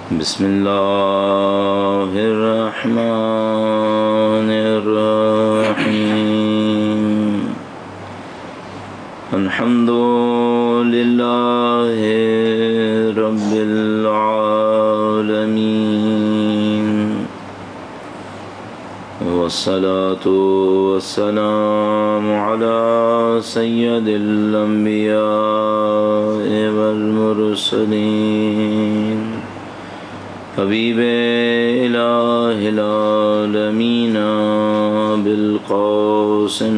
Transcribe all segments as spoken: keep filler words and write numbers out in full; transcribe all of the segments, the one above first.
بسم اللہ الرحمن الرحیم الحمد للہ رب العالمین والصلاة والسلام علی سید الانبیاء والمرسلین حبیب الہ العالمین بالقاسم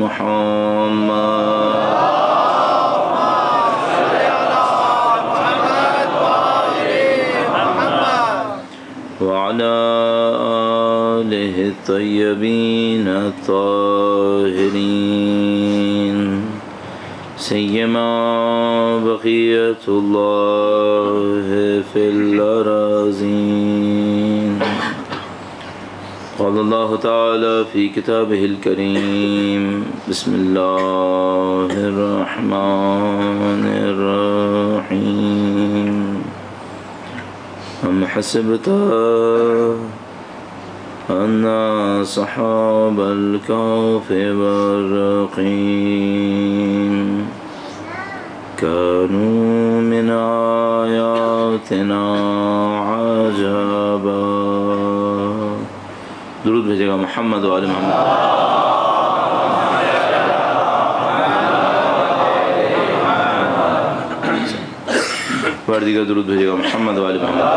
محمد وعلی آلہ الطیبین الطاہرین سیما بقیت اللہ فی الارضین قال اللہ تعالی فی کتابہ الکریم بسم اللہ الرحمن الرحیم ام حسبت ان اصحاب الکهف والرقیم كانوا من آیاتنا عجبا. درود بھیجے گا محمد و آل محمد. دیگر درود بھیجے گا محمد و آل محمد.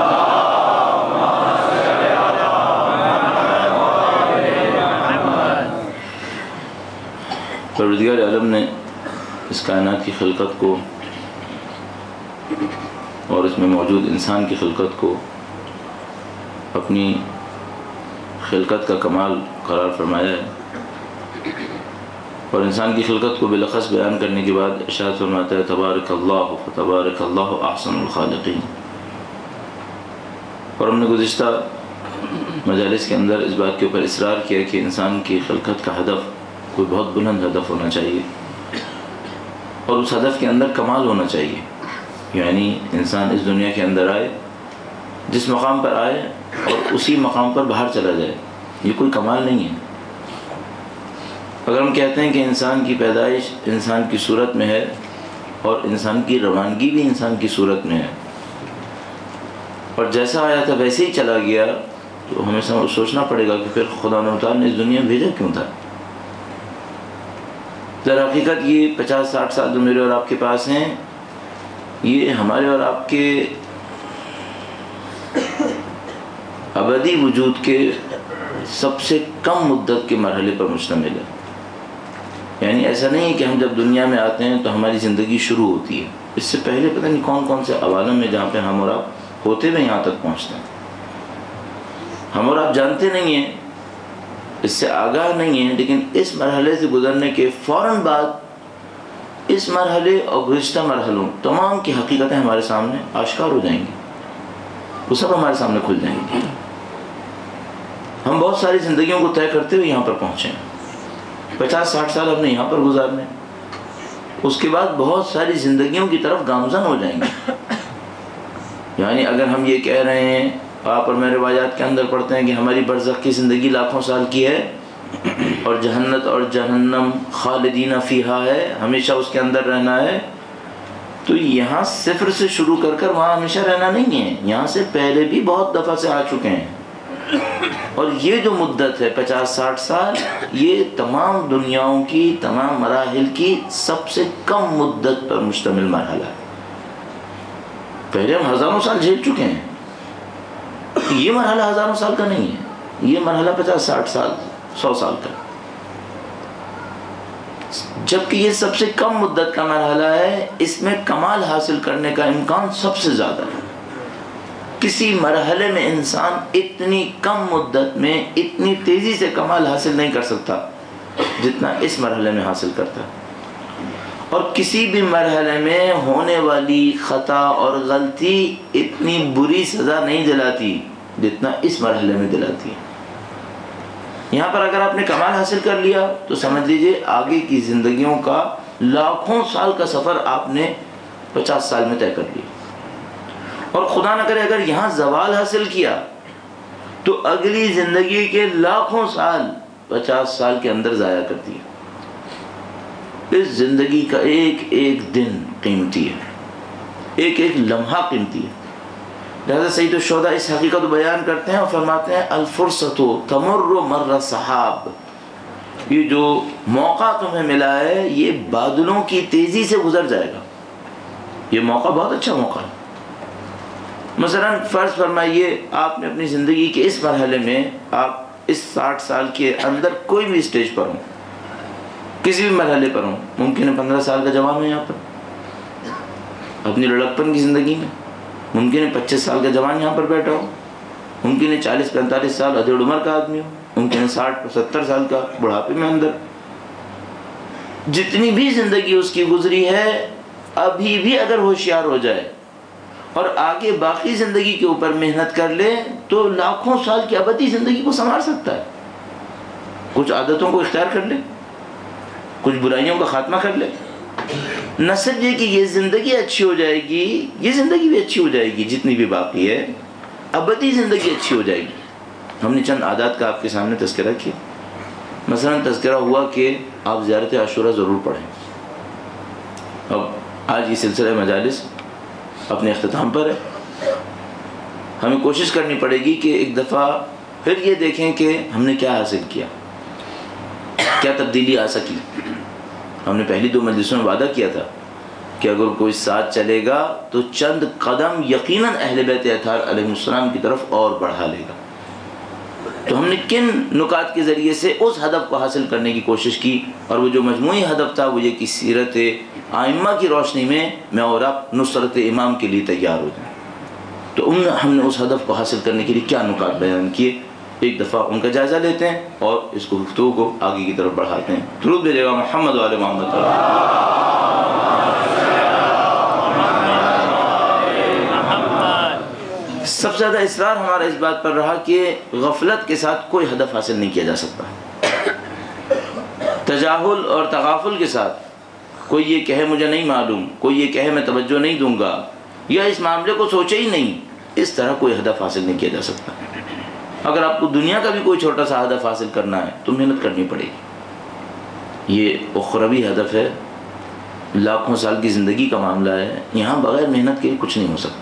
پروردگار عالم نے اس کائنات کی خلقت کو اور اس میں موجود انسان کی خلقت کو اپنی خلقت کا کمال قرار فرمایا ہے، اور انسان کی خلقت کو بلخص بیان کرنے کے بعد ارشاد فرماتا ہے تبارک اللہ فتبارک اللہ احسن الخالقین. اور ہم نے گزشتہ مجالس کے اندر اس بات کے اوپر اصرار کیا کہ انسان کی خلقت کا ہدف کوئی بہت بلند ہدف ہونا چاہیے، اور اس ہدف کے اندر کمال ہونا چاہیے. یعنی انسان اس دنیا کے اندر آئے، جس مقام پر آئے اور اسی مقام پر باہر چلا جائے، یہ کوئی کمال نہیں ہے. اگر ہم کہتے ہیں کہ انسان کی پیدائش انسان کی صورت میں ہے اور انسان کی روانگی بھی انسان کی صورت میں ہے، اور جیسا آیا تھا ویسے ہی چلا گیا، تو ہمیں سوچنا پڑے گا کہ پھر خدا نے تعالیٰ نے اس دنیا میں بھیجا کیوں تھا. در حقیقت یہ پچاس ساٹھ سال جو میرے اور آپ کے پاس ہیں، یہ ہمارے اور آپ کے ابدی وجود کے سب سے کم مدت کے مرحلے پر مشتمل ہے. یعنی ایسا نہیں ہے کہ ہم جب دنیا میں آتے ہیں تو ہماری زندگی شروع ہوتی ہے. اس سے پہلے پتہ نہیں کون کون سے عوالم میں جہاں پہ ہم اور آپ ہوتے ہوئے یہاں تک پہنچتے ہیں. ہم اور آپ جانتے نہیں ہیں، اس سے آگاہ نہیں ہیں، لیکن اس مرحلے سے گزرنے کے فوراً بعد اس مرحلے اور گزشتہ مرحلوں تمام کی حقیقتیں ہمارے سامنے آشکار ہو جائیں گی، وہ سب ہمارے سامنے کھل جائیں گی. ہم بہت ساری زندگیوں کو طے کرتے ہوئے یہاں پر پہنچے ہیں. پچاس ساٹھ سال ہم نے یہاں پر گزارنے، اس کے بعد بہت ساری زندگیوں کی طرف گامزن ہو جائیں گے. یعنی اگر ہم یہ کہہ رہے ہیں، آپ اور میں روایات کے اندر پڑھتے ہیں کہ ہماری برزخ کی زندگی لاکھوں سال کی ہے، اور جہنت اور جہنم خالدین فیہا ہے، ہمیشہ اس کے اندر رہنا ہے، تو یہاں صفر سے شروع کر کر وہاں ہمیشہ رہنا نہیں ہے. یہاں سے پہلے بھی بہت دفعہ سے آ چکے ہیں، اور یہ جو مدت ہے پچاس ساٹھ سال، یہ تمام دنیاؤں کی تمام مراحل کی سب سے کم مدت پر مشتمل مرحلہ ہے. پہلے ہم ہزاروں سال جھیل چکے ہیں، یہ مرحلہ ہزاروں سال کا نہیں ہے، یہ مرحلہ پچاس ساٹھ سال سو سال کا، جبکہ یہ سب سے کم مدت کا مرحلہ ہے. اس میں کمال حاصل کرنے کا امکان سب سے زیادہ ہے. کسی مرحلے میں انسان اتنی کم مدت میں اتنی تیزی سے کمال حاصل نہیں کر سکتا جتنا اس مرحلے میں حاصل کرتا ہے، اور کسی بھی مرحلے میں ہونے والی خطا اور غلطی اتنی بری سزا نہیں دلاتی جتنا اس مرحلے میں دلاتی ہے. یہاں پر اگر آپ نے کمال حاصل کر لیا تو سمجھ لیجئے آگے کی زندگیوں کا لاکھوں سال کا سفر آپ نے پچاس سال میں طے کر لیا. اور خدا نہ کرے اگر یہاں زوال حاصل کیا تو اگلی زندگی کے لاکھوں سال پچاس سال کے اندر ضائع کرتی ہے۔ اس زندگی کا ایک ایک دن قیمتی ہے، ایک ایک لمحہ قیمتی ہے۔ لہذا سید الشہداء اس حقیقت کو بیان کرتے ہیں اور فرماتے ہیں الفرصۃ تمر مر السحاب، یہ جو موقع تمہیں ملا ہے یہ بادلوں کی تیزی سے گزر جائے گا۔ یہ موقع بہت اچھا موقع ہے۔ مثلا فرض فرمائیے آپ نے اپنی زندگی کے اس مرحلے میں، آپ اس ساٹھ سال کے اندر کوئی بھی اسٹیج پر ہوں، کسی بھی مرحلے پر ہوں، ممکن ہے پندرہ سال کا جوان ہو یہاں پر اپنی لڑکپن کی زندگی میں، ممکن ہے پچیس سال کا جوان یہاں پر بیٹھا ہو، ممکن ہے چالیس پینتالیس سال ادھیڑ عمر کا آدمی ہو، ممکن ہے ساٹھ ستر سال کا بڑھاپے میں اندر۔ جتنی بھی زندگی اس کی گزری ہے، ابھی بھی اگر ہوشیار ہو جائے اور آگے باقی زندگی کے اوپر محنت کر لے تو لاکھوں سال کی ابدی زندگی کو سنوار سکتا ہے۔ کچھ عادتوں کو اختیار کر لے، کچھ برائیوں کا خاتمہ کر لے، نہ صرف یہ کہ یہ زندگی اچھی ہو جائے گی، یہ زندگی بھی اچھی ہو جائے گی جتنی بھی باقی ہے، ابدی زندگی اچھی ہو جائے گی۔ ہم نے چند عادات کا آپ کے سامنے تذکرہ کیا۔ مثلا تذکرہ ہوا کہ آپ زیارت عاشورہ ضرور پڑھیں۔ اب آج یہ سلسلہ مجالس اپنے اختتام پر ہے، ہمیں کوشش کرنی پڑے گی کہ ایک دفعہ پھر یہ دیکھیں کہ ہم نے کیا حاصل کیا، کیا تبدیلی آ سکی۔ ہم نے پہلی دو مجلسوں میں وعدہ کیا تھا کہ اگر کوئی ساتھ چلے گا تو چند قدم یقیناً اہل بیت اطہار علیہ السلام کی طرف اور بڑھا لے گا۔ تو ہم نے کن نکات کے ذریعے سے اس ہدف کو حاصل کرنے کی کوشش کی، اور وہ جو مجموعی ہدف تھا وہ یہ کہ سیرت آئمہ کی روشنی میں میں اور آپ نصرت امام کے لیے تیار ہو جائیں۔ تو ان ہم نے اس ہدف کو حاصل کرنے کے لیے کیا نکات بیان کیے، ایک دفعہ ان کا جائزہ لیتے ہیں اور اس کو گفتگو کو آگے کی طرف بڑھاتے ہیں۔ درود بھیجیے گا محمد و آل محمد۔ سب سے زیادہ اصرار ہمارا اس بات پر رہا کہ غفلت کے ساتھ کوئی ہدف حاصل نہیں کیا جا سکتا۔ تجاہل اور تغافل کے ساتھ کوئی یہ کہے مجھے نہیں معلوم، کوئی یہ کہے میں توجہ نہیں دوں گا، یا اس معاملے کو سوچے ہی نہیں، اس طرح کوئی ہدف حاصل نہیں کیا جا سکتا۔ اگر آپ کو دنیا کا بھی کوئی چھوٹا سا ہدف حاصل کرنا ہے تو محنت کرنی پڑے گی۔ یہ اخروی ہدف ہے، لاکھوں سال کی زندگی کا معاملہ ہے، یہاں بغیر محنت کے کچھ نہیں ہو سکتا۔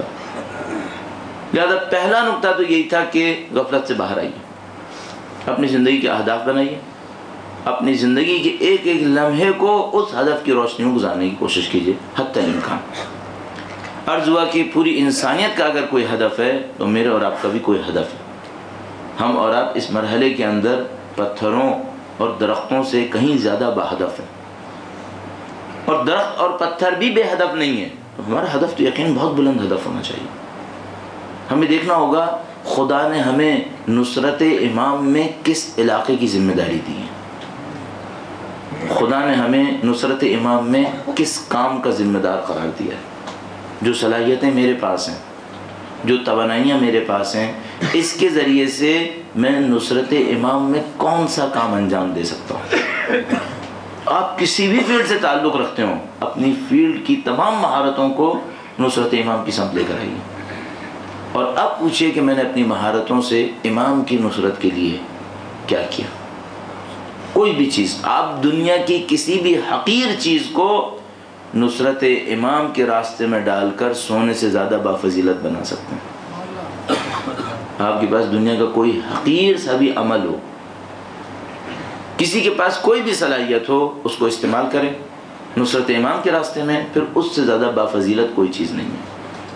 لہذا پہلا نقطہ تو یہی تھا کہ غفلت سے باہر آئیے، اپنی زندگی کے اہداف بنائیے، اپنی زندگی کے ایک ایک لمحے کو اس ہدف کی روشنی میں گزارنے کی کوشش کیجیے حتی امکان۔ عرض ہوا کہ پوری انسانیت کا اگر کوئی ہدف ہے تو میرے اور آپ کا بھی کوئی ہدف ہے۔ ہم اور آپ اس مرحلے کے اندر پتھروں اور درختوں سے کہیں زیادہ باہدف ہیں، اور درخت اور پتھر بھی بے ہدف نہیں ہے، تو ہمارا ہدف تو یقین بہت بلند ہدف ہونا چاہیے۔ ہمیں دیکھنا ہوگا خدا نے ہمیں نصرت امام میں کس علاقے کی ذمہ داری دی ہے، خدا نے ہمیں نصرت امام میں کس کام کا ذمہ دار قرار دیا ہے۔ جو صلاحیتیں میرے پاس ہیں، جو توانائیاں میرے پاس ہیں، اس کے ذریعے سے میں نصرت امام میں کون سا کام انجام دے سکتا ہوں۔ آپ کسی بھی فیلڈ سے تعلق رکھتے ہوں، اپنی فیلڈ کی تمام مہارتوں کو نصرت امام کی سمت لے کر آئیے، اور اب پوچھئے کہ میں نے اپنی مہارتوں سے امام کی نصرت کے لیے کیا کیا۔ کوئی بھی چیز، آپ دنیا کی کسی بھی حقیر چیز کو نصرت امام کے راستے میں ڈال کر سونے سے زیادہ بافضیلت بنا سکتے ہیں۔ آپ کے پاس دنیا کا کوئی حقیر سا بھی عمل ہو، کسی کے پاس کوئی بھی صلاحیت ہو، اس کو استعمال کریں نصرت امام کے راستے میں، پھر اس سے زیادہ بافضیلت کوئی چیز نہیں ہے۔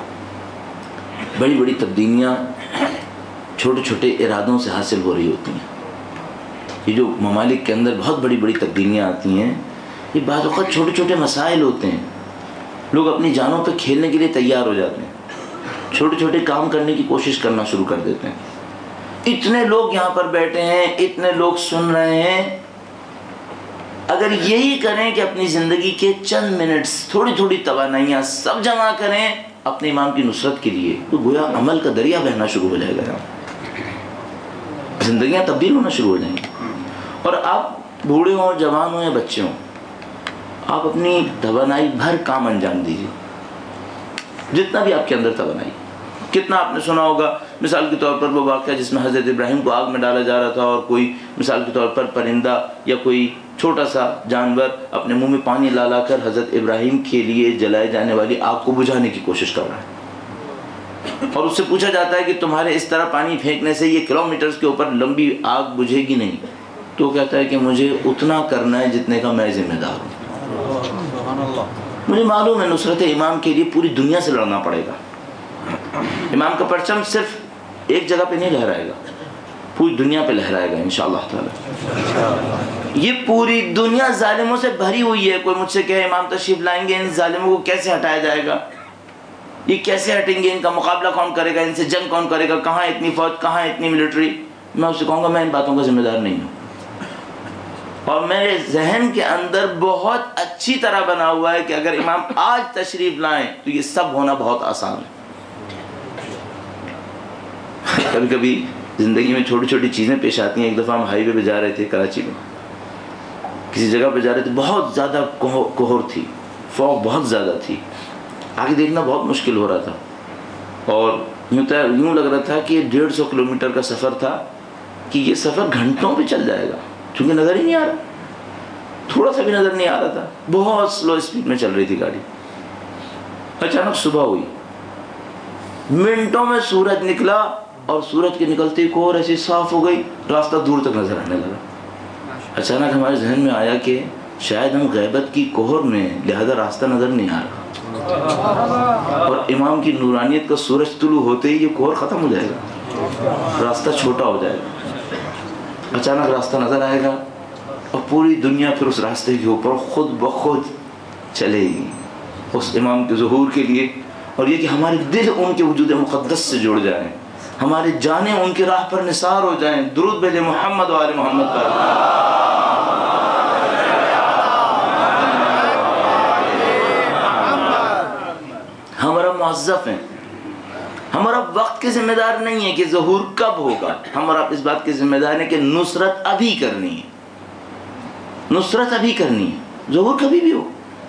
بڑی بڑی تبدیلیاں چھوٹے چھوٹے ارادوں سے حاصل ہو رہی ہوتی ہیں۔ یہ جو ممالک کے اندر بہت بڑی بڑی تبدیلیاں آتی ہیں، یہ بعض اوقات چھوٹے چھوٹے مسائل ہوتے ہیں، لوگ اپنی جانوں پہ کھیلنے کے لیے تیار ہو جاتے ہیں، چھوٹے چھوٹے کام کرنے کی کوشش کرنا شروع کر دیتے ہیں۔ اتنے لوگ یہاں پر بیٹھے ہیں، اتنے لوگ سن رہے ہیں، اگر یہی کریں کہ اپنی زندگی کے چند منٹس، تھوڑی تھوڑی توانائیاں سب جمع کریں اپنے امام کی نصرت کے لیے، تو گویا عمل کا دریا بہنا شروع ہو جائے گا، زندگیاں تبدیل ہونا شروع ہو جائیں گی۔ اور آپ بوڑھے ہوں، جوان ہوں یا بچے ہوں، آپ اپنی توانائی بھر کام انجام دیجیے، جتنا بھی آپ کے اندر توانائی، کتنا آپ نے سنا ہوگا مثال کے طور پر وہ واقعہ جس میں حضرت ابراہیم کو آگ میں ڈالا جا رہا تھا اور کوئی مثال کے طور پر پرندہ یا کوئی چھوٹا سا جانور اپنے منہ میں پانی لا لا کر حضرت ابراہیم کے لیے جلائے جانے والی آگ کو بجھانے کی کوشش کر رہا ہے، اور اس سے پوچھا جاتا ہے کہ تمہارے اس طرح پانی پھینکنے سے یہ کلومیٹرز کے اوپر لمبی آگ بجھے گی نہیں؟ تو وہ کہتا ہے کہ مجھے اتنا کرنا ہے جتنے کا میں ذمہ دار ہوں، مجھے معلوم ہے نصرت امام کے لیے پوری دنیا سے لڑنا پڑے گا، امام کا پرچم صرف ایک جگہ پہ نہیں لہرائے گا، پوری دنیا پہ لہرائے گا انشاءاللہ تعالی۔ یہ پوری دنیا ظالموں سے بھری ہوئی ہے، کوئی مجھ سے کہے امام تشریف لائیں گے، ان ظالموں کو کیسے ہٹایا جائے گا، یہ کیسے ہٹیں گے، ان کا مقابلہ کون کرے گا، ان سے جنگ کون کرے گا، کہاں اتنی فوج، کہاں اتنی ملٹری؟ میں اس سے کہوں گا میں ان باتوں کا ذمہ دار نہیں ہوں، اور میرے ذہن کے اندر بہت اچھی طرح بنا ہوا ہے کہ اگر امام آج تشریف لائیں تو یہ سب ہونا بہت آسان ہے۔ کبھی کبھی زندگی میں چھوٹی چھوٹی چیزیں پیش آتی ہیں۔ ایک دفعہ ہم ہائی وے پہ جا رہے تھے کراچی میں، کسی جگہ پہ جا رہے تھے، بہت زیادہ کوہر تھی، فوگ بہت زیادہ تھی، آگے دیکھنا بہت مشکل ہو رہا تھا، اور یوں یوں لگ رہا تھا کہ یہ ڈیڑھ سو کلو میٹر کا سفر تھا کہ یہ سفر گھنٹوں پہ چل جائے گا، چونکہ نظر ہی نہیں آ رہا، تھوڑا سا بھی نظر نہیں آ رہا تھا، بہت سلو اسپیڈ میں چل رہی تھی گاڑی۔ اچانک صبح ہوئی، منٹوں میں سورج نکلا، اور سورج کے نکلتے ہی کوہر ایسی صاف ہو گئی، راستہ دور تک نظر آنے لگا۔ اچانک ہمارے ذہن میں آیا کہ شاید ہم غیبت کی کوہر میں، لہذا راستہ نظر نہیں آ رہا، اور امام کی نورانیت کا سورج طلوع ہوتے ہی یہ کوہر ختم ہو جائے گا، راستہ چھوٹا ہو جائے گا، اچانک راستہ نظر آئے گا، اور پوری دنیا پھر اس راستے کے اوپر خود بخود چلے گی اس امام کے ظہور کے لیے، اور یہ کہ ہمارے دل ان کے وجود مقدس سے جڑ جائیں، ہماری جانیں ان کی راہ پر نثار ہو جائیں۔ درود بھیجیں محمد و آل محمد پر۔ ہمارا موظف ہیں، ہمارا وقت کے ذمہ دار نہیں ہے کہ ظہور کب ہوگا، ہمارا اس بات کے ذمہ دار ہے کہ نصرت ابھی کرنی ہے، نصرت ابھی کرنی ہے، ظہور کبھی بھی ہو۔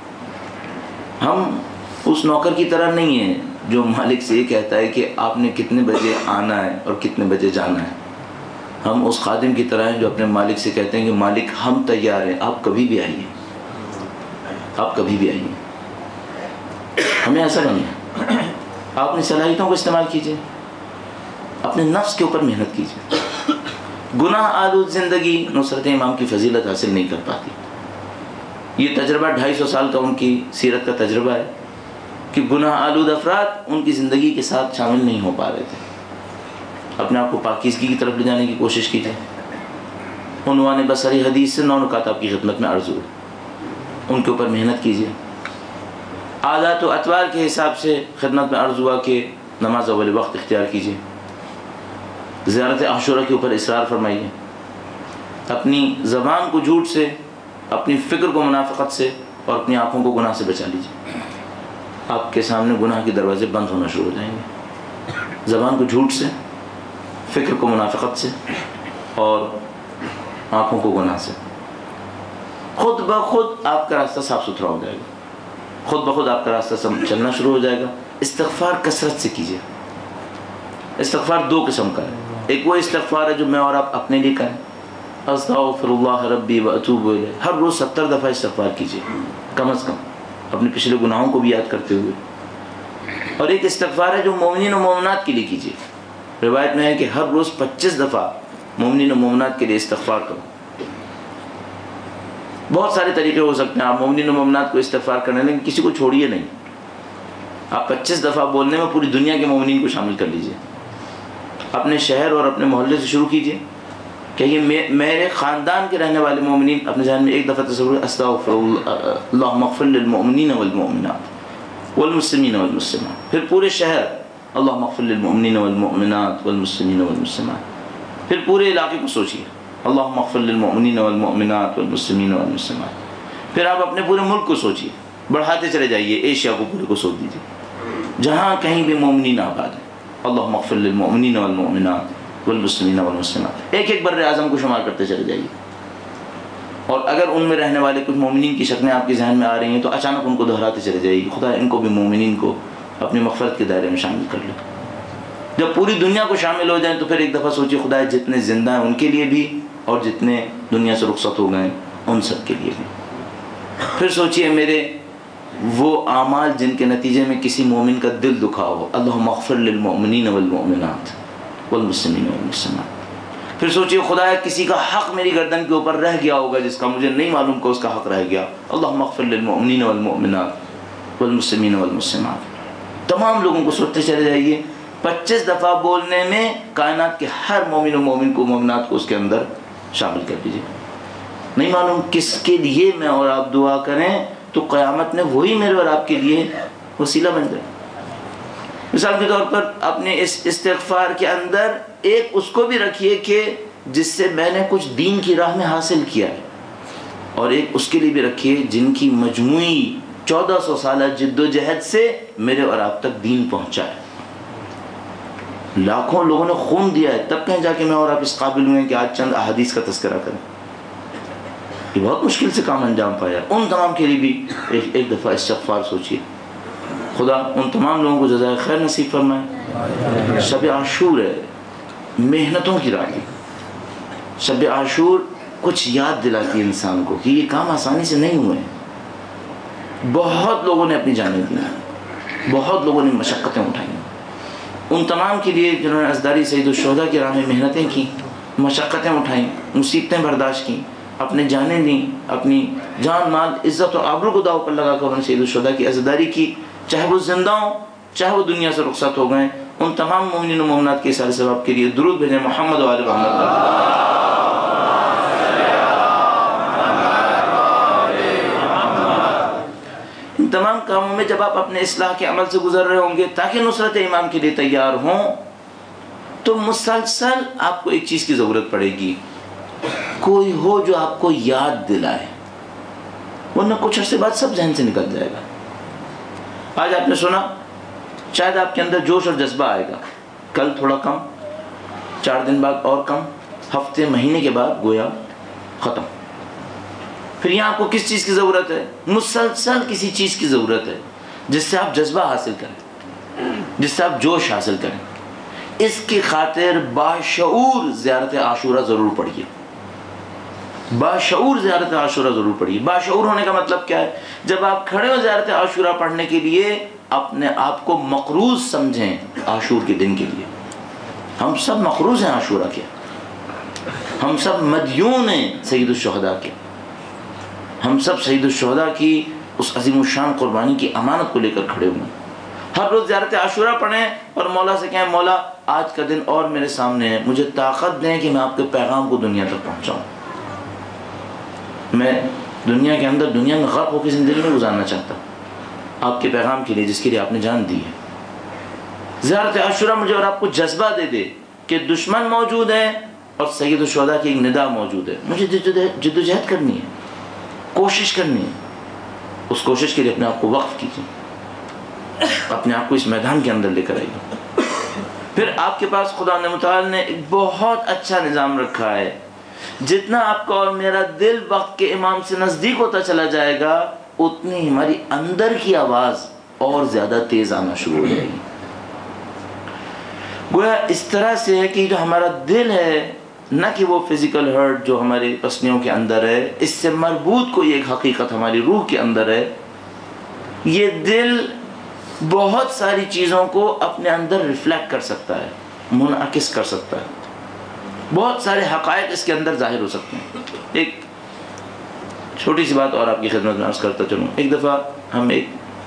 ہم اس نوکر کی طرح نہیں ہیں جو مالک سے یہ کہتا ہے کہ آپ نے کتنے بجے آنا ہے اور کتنے بجے جانا ہے۔ ہم اس خادم کی طرح ہیں جو اپنے مالک سے کہتے ہیں کہ مالک ہم تیار ہیں، آپ کبھی بھی آئیے، آپ کبھی بھی آئیے۔ ہمیں ایسا نہیں ہے، آپ اپنی صلاحیتوں کو استعمال کیجیے، اپنے نفس کے اوپر محنت کیجیے۔ گناہ آلود زندگی نصرت امام کی فضیلت حاصل نہیں کر پاتی۔ یہ تجربہ ڈھائی سو سال کا ان کی سیرت کا تجربہ ہے کہ گناہ آلود افراد ان کی زندگی کے ساتھ شامل نہیں ہو پا رہے تھے۔ اپنے آپ کو پاکیزگی کی طرف لے جانے کی کوشش کیجیے۔ عنوان بصری حدیث سے نو نکات آپ کی خدمت میں عرض ہوئے، ان کے اوپر محنت کیجیے۔ عادات و اطوار کے حساب سے خدمت میں عرض ہوا کہ نماز اول وقت اختیار کیجیے، زیارت عاشورہ کے اوپر اصرار فرمائیے، اپنی زبان کو جھوٹ سے، اپنی فکر کو منافقت سے، اور اپنی آنکھوں کو گناہ سے بچا لیجیے۔ آپ کے سامنے گناہ کے دروازے بند ہونا شروع ہو جائیں گے، زبان کو جھوٹ سے، فکر کو منافقت سے، اور آنکھوں کو گناہ سے۔ خود بخود آپ کا راستہ صاف ستھرا ہو جائے گا، خود بخود آپ کا راستہ چلنا شروع ہو جائے گا۔ استغفار کثرت سے کیجیے۔ استغفار دو قسم کا ہے، ایک وہ استغفار ہے جو میں اور آپ اپنے لیے کریں، استغفر اللہ ربی و اتوب الیہ، ہر روز ستر دفعہ استغفار کیجیے کم از کم، اپنے پچھلے گناہوں کو بھی یاد کرتے ہوئے۔ اور ایک استغفار ہے جو مومنین و مومنات کے لیے کیجیے، روایت میں ہے کہ ہر روز پچیس دفعہ مومنین و مومنات کے لیے استغفار کرو۔ بہت سارے طریقے ہو سکتے ہیں، آپ مومنین و مومنات کو استغفار کرنے، لیکن کسی کو چھوڑیے نہیں، آپ پچیس دفعہ بولنے میں پوری دنیا کے مومنین کو شامل کر لیجیے۔ اپنے شہر اور اپنے محلے سے شروع کیجیے، کہ یہ میرے خاندان کے رہنے والے مومنین، اپنے ذہن میں ایک دفعہ تصور، استغفر اللہم اغفر للمؤمنین والمؤمنات والمسلمین والمسلمات، پھر پورے شہر اللہم اغفر للمؤمنین والمؤمنات والمسلمین والمسلمات، پھر پورے علاقے کو سوچیے اللہم اغفر للمؤمنین والمؤمنات والمسلمین والمسلمات، پھر آپ اپنے پورے ملک کو سوچیے، بڑھاتے چلے جائیے، ایشیا کو پورے کو سوچ دیجیے، جہاں کہیں بھی مومنین آباد ہیں، اللہم اغفر للمؤمنین والمؤمنات والمسلمین والمسلمات، ایک ایک بر اعظم کو شمار کرتے چلے جائیے۔ اور اگر ان میں رہنے والے کچھ مومنین کی شکلیں آپ کے ذہن میں آ رہی ہیں تو اچانک ان کو دہراتے چلے جائیے، خدا ان کو بھی مومنین کو اپنی مغفرت کے دائرے میں شامل کر لے۔ جب پوری دنیا کو شامل ہو جائیں تو پھر ایک دفعہ سوچیے خدا جتنے زندہ ہیں ان کے لیے بھی اور جتنے دنیا سے رخصت ہو گئے ان سب کے لیے بھی. پھر سوچیے میرے وہ اعمال جن کے نتیجے میں کسی مومن کا دل دکھا ہو، اللہم اغفر للمؤمنین والمؤمنات والمسلمین والمسلمات. پھر سوچیے خدایا کسی کا حق میری گردن کے اوپر رہ گیا ہوگا جس کا مجھے نہیں معلوم کہ اس کا حق رہ گیا، اللہم اغفر للمؤمنین والمؤمنات والمسلمین والمسلمات. تمام لوگوں کو سوچتے چلے جائیے، پچیس دفعہ بولنے میں کائنات کے ہر مومن و مومن کو مومنات کو اس کے اندر شامل کر دیجیے. نہیں معلوم کس کے لیے میں اور آپ دعا کریں تو قیامت میں وہی میرے اور آپ کے لیے وسیلہ بن جائے. مثال کے طور پر اپنے اس استغفار کے اندر ایک اس کو بھی رکھیے کہ جس سے میں نے کچھ دین کی راہ میں حاصل کیا ہے، اور ایک اس کے لیے بھی رکھیے جن کی مجموعی چودہ سو سالہ جد و جہد سے میرے اور آپ تک دین پہنچا ہے. لاکھوں لوگوں نے خون دیا ہے تب کہیں جا کے میں اور آپ اس قابل ہوئے ہیں کہ آج چند احادیث کا تذکرہ کریں. یہ بہت مشکل سے کام انجام پایا. ان تمام کے لیے بھی ایک, ایک دفعہ استغفار سوچیے. خدا ان تمام لوگوں کو جزائے خیر نصیب فرمائے. شب عاشور ہے، محنتوں کی راہ. شب عاشور کچھ یاد دلاتی ہے انسان کو کہ یہ کام آسانی سے نہیں ہوئے ہیں. بہت لوگوں نے اپنی جانیں دی، بہت لوگوں نے مشقتیں اٹھائیں. ان تمام کے لیے جنہوں نے ازداری سید الشہداء کی راہ میں محنتیں کی، مشقتیں اٹھائیں، مصیبتیں برداشت کی، اپنے جانیں دیں، اپنی جان مال عزت اور آبرو کو داؤ پر لگا کر انہوں نے سید الشہداء کی عزاداری کی، چاہے وہ زندہ ہوں چاہے وہ دنیا سے رخصت ہو گئے. ان تمام مومنین و مومنات کے سارے ثواب کے لیے درود بھیجیں محمد و آل محمد. ان تمام کاموں میں جب آپ اپنے اصلاح کے عمل سے گزر رہے ہوں گے تاکہ نصرت ایمان کے لیے تیار ہوں تو مسلسل آپ کو ایک چیز کی ضرورت پڑے گی، کوئی ہو جو آپ کو یاد دلائے، ورنہ کچھ عرصے بعد سب ذہن سے نکل جائے گا. آج آپ نے سنا، شاید آپ کے اندر جوش اور جذبہ آئے گا، کل تھوڑا کم، چار دن بعد اور کم، ہفتے مہینے کے بعد گویا ختم. پھر یہاں آپ کو کس چیز کی ضرورت ہے؟ مسلسل کسی چیز کی ضرورت ہے جس سے آپ جذبہ حاصل کریں، جس سے آپ جوش حاصل کریں. اس کی خاطر باشعور زیارت عاشورہ ضرور پڑھیے. باشعور زیارت عاشورہ ضرور پڑھیے. باشعور ہونے کا مطلب کیا ہے؟ جب آپ کھڑے ہو زیارت عاشورہ پڑھنے کے لیے اپنے آپ کو مقروض سمجھیں عاشور کے دن کے لیے. ہم سب مقروض ہیں عاشورہ کے، ہم سب مدیون ہیں سید الشہداء کے، ہم سب سید الشہداء کی اس عظیم الشان قربانی کی امانت کو لے کر کھڑے ہوئے ہیں. ہر روز زیارت عاشورہ پڑھیں اور مولا سے کہیں مولا آج کا دن اور میرے سامنے ہے، مجھے طاقت دیں کہ میں آپ کے پیغام کو دنیا تک پہنچاؤں. میں دنیا کے اندر دنیا میں غرق ہو کے زندگی میں گزارنا چاہتا ہوں آپ کے پیغام کے لیے جس کے لیے آپ نے جان دی ہے. زیارت عاشورہ مجھے اور آپ کو جذبہ دے دے کہ دشمن موجود ہے اور سید الشہداء کی ایک ندا موجود ہے. مجھے جد و جہد کرنی ہے، کوشش کرنی ہے. اس کوشش کے لیے اپنے آپ کو وقف کیجیے، اپنے آپ کو اس میدان کے اندر لے کر آئیے. پھر آپ کے پاس خدا متعال نے ایک بہت اچھا نظام رکھا ہے. جتنا آپ کا اور میرا دل وقت کے امام سے نزدیک ہوتا چلا جائے گا اتنی ہماری اندر کی آواز اور زیادہ تیز آنا شروع ہو جائے گی. گویا اس طرح سے ہے کہ جو ہمارا دل ہے، نہ کہ وہ فزیکل ہرٹ جو ہمارے پسلیوں کے اندر ہے، اس سے مربوط کوئی ایک حقیقت ہماری روح کے اندر ہے. یہ دل بہت ساری چیزوں کو اپنے اندر ریفلیکٹ کر سکتا ہے، منعکس کر سکتا ہے. بہت سارے حقائق اس کے اندر ظاہر ہو سکتے ہیں. ایک چھوٹی سی بات اور آپ کی خدمت میں عرض کرتا چلوں. ایک دفعہ ہم ایک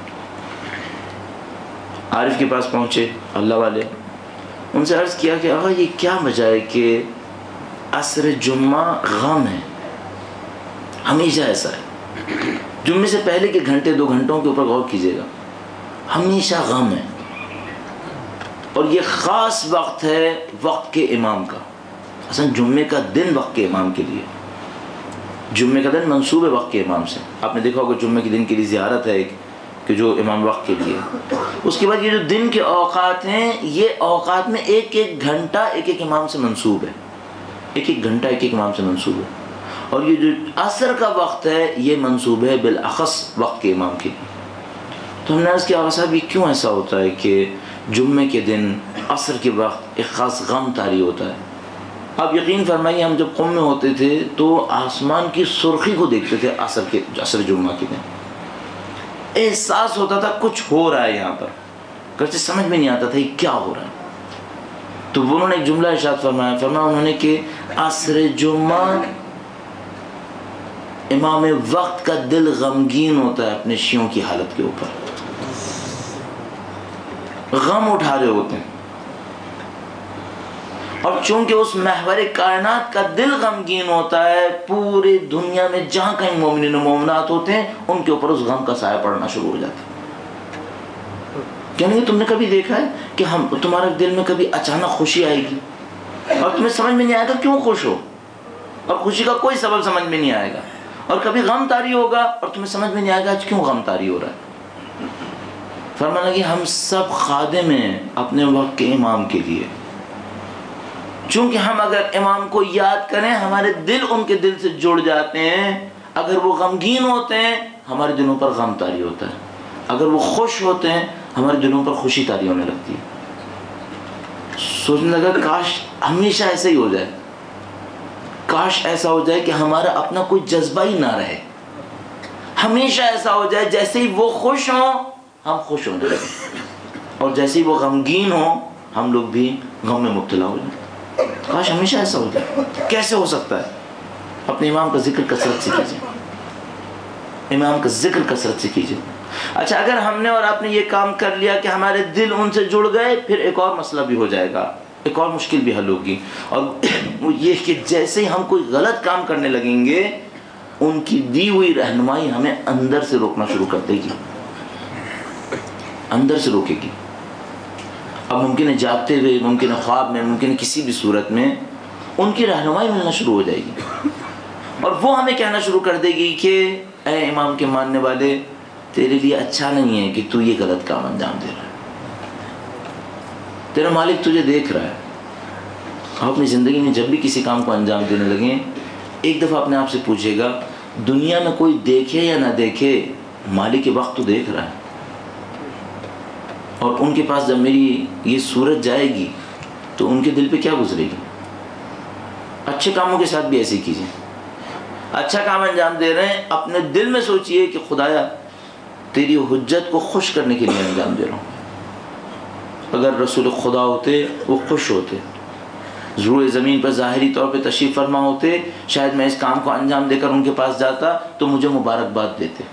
عارف کے پاس پہنچے، اللہ والے. ان سے عرض کیا کہ آقا یہ کیا وجہ ہے کہ عصر جمعہ غم ہے، ہمیشہ ایسا ہے. جمعے سے پہلے کے گھنٹے دو گھنٹوں کے اوپر غور کیجیے گا، ہمیشہ غم ہے. اور یہ خاص وقت ہے وقت کے امام کا. اصلا جمعے کا دن وقت کے امام کے لیے، جمعے کا دن منسوب ہے وقت کے امام سے. آپ نے دیکھا ہوگا جمعے کے دن کے لیے زیارت ہے ایک کہ جو امام وقت کے لیے. اس کے بعد یہ جو دن کے اوقات ہیں یہ اوقات میں ایک ایک گھنٹہ ایک ایک امام سے منسوب ہے، ایک ایک گھنٹہ ایک ایک امام سے منسوب ہے. اور یہ جو عصر کا وقت ہے یہ منسوب ہے بالاخص وقت کے امام کے لیے. تو ہم نے عرض کیا آقا صاحب یہ کیوں ایسا ہوتا ہے کہ جمعے کے دن عصر کے وقت ایک خاص غم طاری ہوتا ہے. آپ یقین فرمائیے ہم جب قوم میں ہوتے تھے تو آسمان کی سرخی کو دیکھتے تھے عصر کے عصر جمعہ کے دن. احساس ہوتا تھا کچھ ہو رہا ہے یہاں پر، کرتے سمجھ میں نہیں آتا تھا یہ کیا ہو رہا ہے. تو انہوں نے ایک جملہ ارشاد فرمایا فرمایا انہوں نے کہ عصر جمعہ امام وقت کا دل غمگین ہوتا ہے اپنے شیعوں کی حالت کے اوپر، غم اٹھا رہے ہوتے ہیں. اور چونکہ اس محور کائنات کا دل غمگین ہوتا ہے، پورے دنیا میں جہاں کہیں مومنین و مومنات ہوتے ہیں ان کے اوپر اس غم کا سایہ پڑنا شروع ہو جاتا ہے. کہنے تم نے کبھی دیکھا ہے کہ ہم تمہارے دل میں کبھی اچانک خوشی آئے گی اور تمہیں سمجھ میں نہیں آئے گا کیوں خوش ہو، اور خوشی کا کوئی سبب سمجھ میں نہیں آئے گا. اور کبھی غم طاری ہوگا اور تمہیں سمجھ میں نہیں آئے گا آج کیوں غم طاری ہو رہا ہے. فرمانا کہ ہم سب خادم ہیں اپنے وقت کے امام کے لیے. چونکہ ہم اگر امام کو یاد کریں ہمارے دل ان کے دل سے جڑ جاتے ہیں. اگر وہ غمگین ہوتے ہیں ہمارے دلوں پر غم طاری ہوتا ہے، اگر وہ خوش ہوتے ہیں ہمارے دلوں پر خوشی طاری ہونے لگتی ہے. سوچنے لگا کاش ہمیشہ ایسا ہی ہو جائے، کاش ایسا ہو جائے کہ ہمارا اپنا کوئی جذبہ ہی نہ رہے. ہمیشہ ایسا ہو جائے جیسے ہی وہ خوش ہوں ہم خوش ہونے لگیں، اور جیسے ہی وہ غمگین ہوں ہم لوگ بھی غم میں مبتلا ہو جائیں. کاش ہمیشہ ایسا ہو جائے. کیسے ہو سکتا ہے؟ اپنے امام کا ذکر کثرت سے کیجیے، امام کا ذکر کثرت سے کیجیے. اچھا اگر ہم نے اور آپ نے یہ کام کر لیا کہ ہمارے دل ان سے جڑ گئے، پھر ایک اور مسئلہ بھی ہو جائے گا، ایک اور مشکل بھی حل ہوگی. اور وہ یہ کہ جیسے ہی ہم کوئی غلط کام کرنے لگیں گے ان کی دی ہوئی رہنمائی ہمیں اندر سے روکنا شروع کر دے گی، اندر سے روکے گی. اب ممکن ہے جاگتے ہوئے، ممکن ہے خواب میں، ممکن ہے کسی بھی صورت میں ان کی رہنمائی ملنا شروع ہو جائے گی، اور وہ ہمیں کہنا شروع کر دے گی کہ اے امام کے ماننے والے، تیرے لیے اچھا نہیں ہے کہ تو یہ غلط کام انجام دے رہا ہے، تیرا مالک تجھے دیکھ رہا ہے. آپ اپنی زندگی میں جب بھی کسی کام کو انجام دینے لگیں ایک دفعہ اپنے آپ سے پوچھے گا دنیا میں کوئی دیکھے یا نہ دیکھے مالک وقت تو دیکھ رہا ہے، اور ان کے پاس جب میری یہ صورت جائے گی تو ان کے دل پہ کیا گزرے گی. اچھے کاموں کے ساتھ بھی ایسے کیجیے. اچھا کام انجام دے رہے ہیں اپنے دل میں سوچئے کہ خدایا تیری حجت کو خوش کرنے کے لیے انجام دے رہا ہوں. اگر رسول خدا ہوتے وہ خوش ہوتے، روئے زمین پر ظاہری طور پہ تشریف فرما ہوتے، شاید میں اس کام کو انجام دے کر ان کے پاس جاتا تو مجھے مبارکباد دیتے.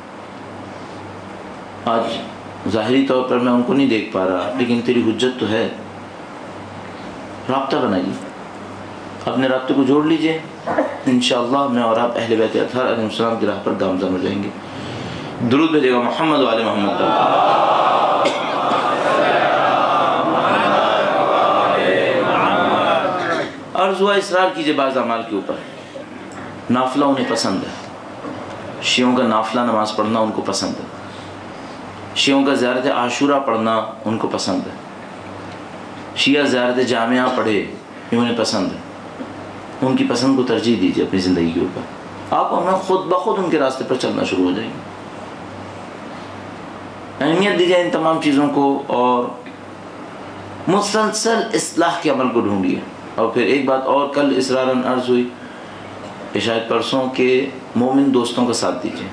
آج ظاہری طور پر میں ان کو نہیں دیکھ پا رہا لیکن تیری حجت تو ہے. رابطہ بنائیے، اپنے رابطے کو جوڑ لیجئے، انشاءاللہ میں اور آپ اہل بیت اطہار علیہ السلام کی راہ پر گامزن ہو جائیں گے. درود بھیجے گا محمد و آل محمد. عرض ہوا اصرار کیجئے بعض اعمال کے اوپر. نافلہ انہیں پسند ہے، شیعوں کا نافلہ نماز پڑھنا ان کو پسند ہے، شیعوں کا زیارت عاشورہ پڑھنا ان کو پسند ہے، شیعہ زیارت جامعہ پڑھے یہ انہیں پسند ہے. ان کی پسند کو ترجیح دیجیے اپنی زندگی کے اوپر، آپ اور میں خود بخود ان کے راستے پر چلنا شروع ہو جائیں گے. اہمیت دیجیے ان تمام چیزوں کو اور مسلسل اصلاح کے عمل کو ڈھونڈیے. اور پھر ایک بات اور کل اصراراً عرض ہوئی کہ شاید پرسوں کے مومن دوستوں کا ساتھ دیجیے.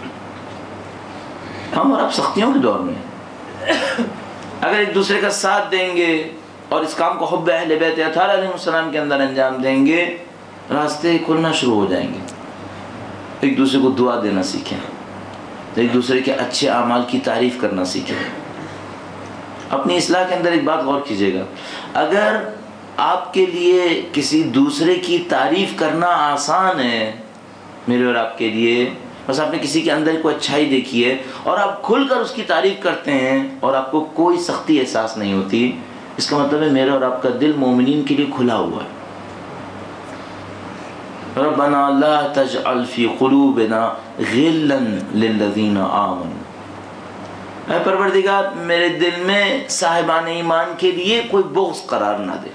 ہم اور آپ سختیوں کے دور میں اگر ایک دوسرے کا ساتھ دیں گے اور اس کام کو حب اہل بیت اطہار علیہ السلام کے اندر انجام دیں گے راستے کھلنا شروع ہو جائیں گے. ایک دوسرے کو دعا دینا سیکھیں، ایک دوسرے کے اچھے اعمال کی تعریف کرنا سیکھیں. اپنی اصلاح کے اندر ایک بات غور کیجیے گا، اگر آپ کے لیے کسی دوسرے کی تعریف کرنا آسان ہے، میرے اور آپ کے لیے بس آپ نے کسی کے اندر کوئی اچھائی دیکھی ہے اور آپ کھل کر اس کی تعریف کرتے ہیں اور آپ کو کوئی سختی احساس نہیں ہوتی، اس کا مطلب ہے میرے اور آپ کا دل مومنین کے لیے کھلا ہوا ہے. ربنا لا تجعل فی قلوبنا غلا للذین آمنوا، اے پروردگار میرے دل میں صاحبان ایمان کے لیے کوئی بغض قرار نہ دے.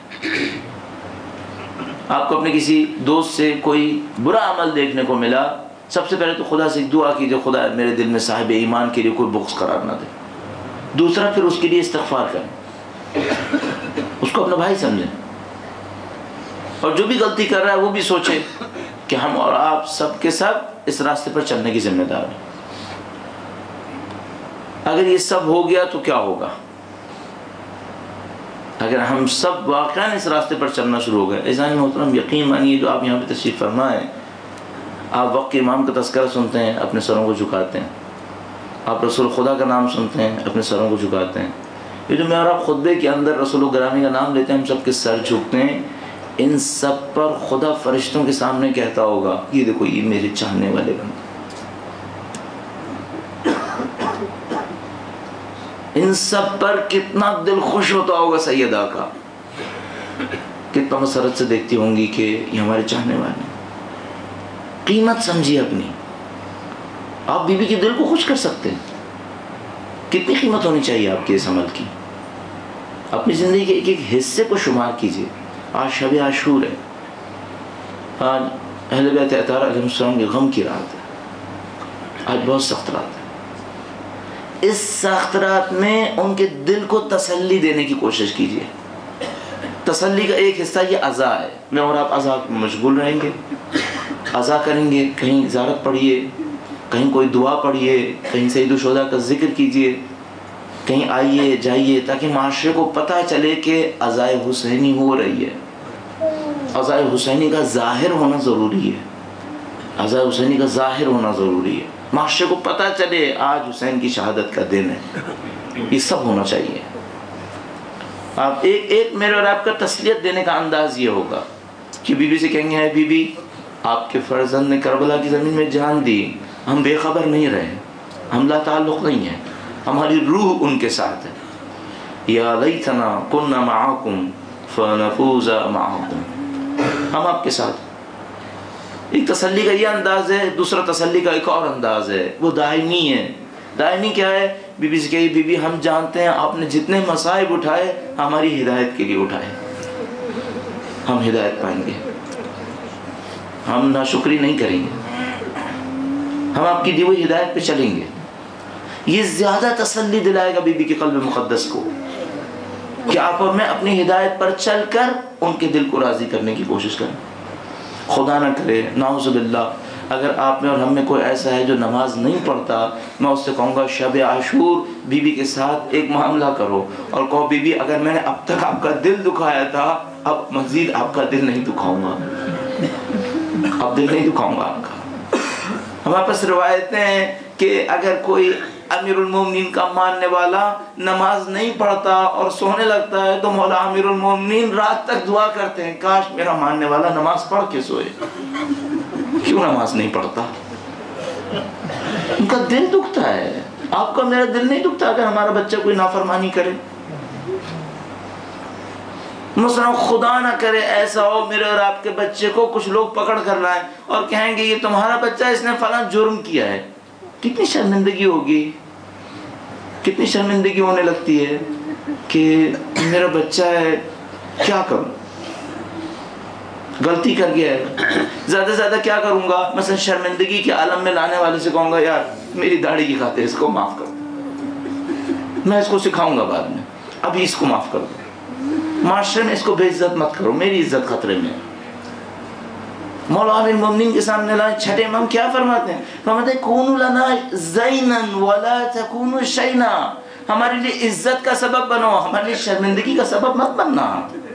آپ کو اپنے کسی دوست سے کوئی برا عمل دیکھنے کو ملا، سب سے پہلے تو خدا سے دعا کیجئے خدا میرے دل میں صاحب ایمان کے لیے کوئی بغض قرار نہ دے. دوسرا پھر اس کے لیے استغفار کریں، کو اپنا بھائی سمجھیں، اور جو بھی غلطی کر رہا ہے وہ بھی سوچے کہ ہم اور آپ سب کے سب اس راستے پر چلنے کی ذمہ دار ہیں۔ اگر یہ سب ہو گیا تو کیا ہوگا؟ اگر ہم سب واقعاً اس راستے پر چلنا شروع ہو گئے، عزیزان محترم یقین مانیے جو آپ یہاں پہ تشریف فرما ہیں، آپ وقت کے امام کا تذکرہ سنتے ہیں، اپنے سروں کو جھکاتے ہیں، آپ رسول خدا کا نام سنتے ہیں، اپنے سروں کو جھکاتے ہیں، یہ جو میں اور آپ خطبے کے اندر رسول گرامی کا نام لیتے ہیں، ہم سب کے سر جھکتے ہیں، ان سب پر خدا فرشتوں کے سامنے کہتا ہوگا یہ دیکھو یہ میرے چاہنے والے بندے، ان سب پر کتنا دل خوش ہوتا ہوگا سیدہ کا، کتنا مسرت سے دیکھتی ہوں گی کہ یہ ہمارے چاہنے والے ہیں۔ قیمت سمجھیے اپنی، آپ بیوی کے دل کو خوش کر سکتے ہیں، کتنی قیمت ہونی چاہیے آپ کے اس عمل کی۔ اپنی زندگی کے ایک ایک حصے کو شمار کیجیے۔ آج شب عاشور ہے، آج اہل بیت اطہار علیہ السلام کے غم کی رات ہے، آج بہت سخت رات ہے۔ اس سخت رات میں ان کے دل کو تسلی دینے کی کوشش کیجیے۔ تسلی کا ایک حصہ یہ عزا ہے، میں اور آپ عزا میں مشغول رہیں گے، عزا کریں گے، کہیں زیارت پڑھیے، کہیں کوئی دعا پڑھیے، کہیں سید الشہداء کا ذکر کیجیے، کہیں آئیے جائیے، تاکہ معاشرے کو پتہ چلے کہ عزائے حسینی ہو رہی ہے۔ عزائے حسینی کا ظاہر ہونا ضروری ہے، عزائے حسینی کا ظاہر ہونا ضروری ہے، معاشرے کو پتہ چلے آج حسین کی شہادت کا دن ہے، یہ سب ہونا چاہیے۔ آپ ایک ایک میرے اور آپ کا تسلیت دینے کا انداز یہ ہوگا کہ بی بی سے کہیں گے بی بی آپ کے فرزند نے کربلا کی زمین میں جان دی، ہم بے خبر نہیں رہے، ہم لا تعلق نہیں ہیں، ہماری روح ان کے ساتھ ہے۔ یا لیتنا کننا معاکم فنفوز معاکم، ہم آپ کے ساتھ۔ ایک تسلی کا یہ انداز ہے، دوسرا تسلی کا ایک اور انداز ہے، وہ دائمی ہے۔ دائمی کیا ہے؟ بی بی سے کہیے بی بی ہم جانتے ہیں آپ نے جتنے مصائب اٹھائے ہماری ہدایت کے لیے اٹھائے، ہم ہدایت پائیں گے، ہم ناشکری نہیں کریں گے، ہم آپ کی دی ہوئی ہدایت پہ چلیں گے۔ یہ زیادہ تسلی دلائے گا بی بی کے قلب مقدس کو کہ آپ اور میں اپنی ہدایت پر چل کر ان کے دل کو راضی کرنے کی کوشش کریں۔ خدا نہ کرے نعوذ باللہ اگر آپ میں اور ہم میں کوئی ایسا ہے جو نماز نہیں پڑھتا، میں اس سے کہوں گا شب عاشور بی بی کے ساتھ ایک معاملہ کرو اور کہو بی بی اگر میں نے اب تک آپ کا دل دکھایا تھا اب مزید آپ کا دل نہیں دکھاؤں گا، اب دل نہیں دکھاؤں گا آپ کا۔ ہمارے پاس روایتیں ہیں کہ اگر کوئی امیر المومنین کا ماننے والا نماز نہیں پڑھتا اور سونے لگتا ہے تو مولا امیر المومنین رات تک دعا کرتے ہیں کاش میرا ماننے والا نماز پڑھ کے سوئے۔ کیوں نماز نہیں پڑھتا؟ ان کا دل دکھتا ہے، آپ کا میرا دل نہیں دکھتا اگر ہمارا بچہ کوئی نافرمانی کرے؟ مثلا خدا نہ کرے ایسا ہو میرے اور آپ کے بچے کو کچھ لوگ پکڑ کر لائیں اور کہیں گے یہ تمہارا بچہ اس نے فلاں جرم کیا ہے، کتنی شرمندگی ہوگی، کتنی شرمندگی ہونے لگتی ہے کہ میرا بچہ ہے کیا کروں، غلطی کر گیا ہے، زیادہ سے زیادہ کیا کروں گا، مثلا شرمندگی کے عالم میں لانے والے سے کہوں گا یار میری داڑھی کی خاطر اس کو معاف کر دو، میں اس کو سکھاؤں گا بعد میں، ابھی اس کو معاف کر دو، معاشرے میں اس کو بے عزت مت کرو، میری عزت خطرے میں۔ مولا امیر المومنین کے سامنے لائے چھٹے امام کیا فرماتے ہیں؟ فرماتے ہیں کونوا لنا زینا ولا تکونوا شینا، ہمارے لیے عزت کا سبب بنو، ہمارے لیے شرمندگی کا سبب مت بننا،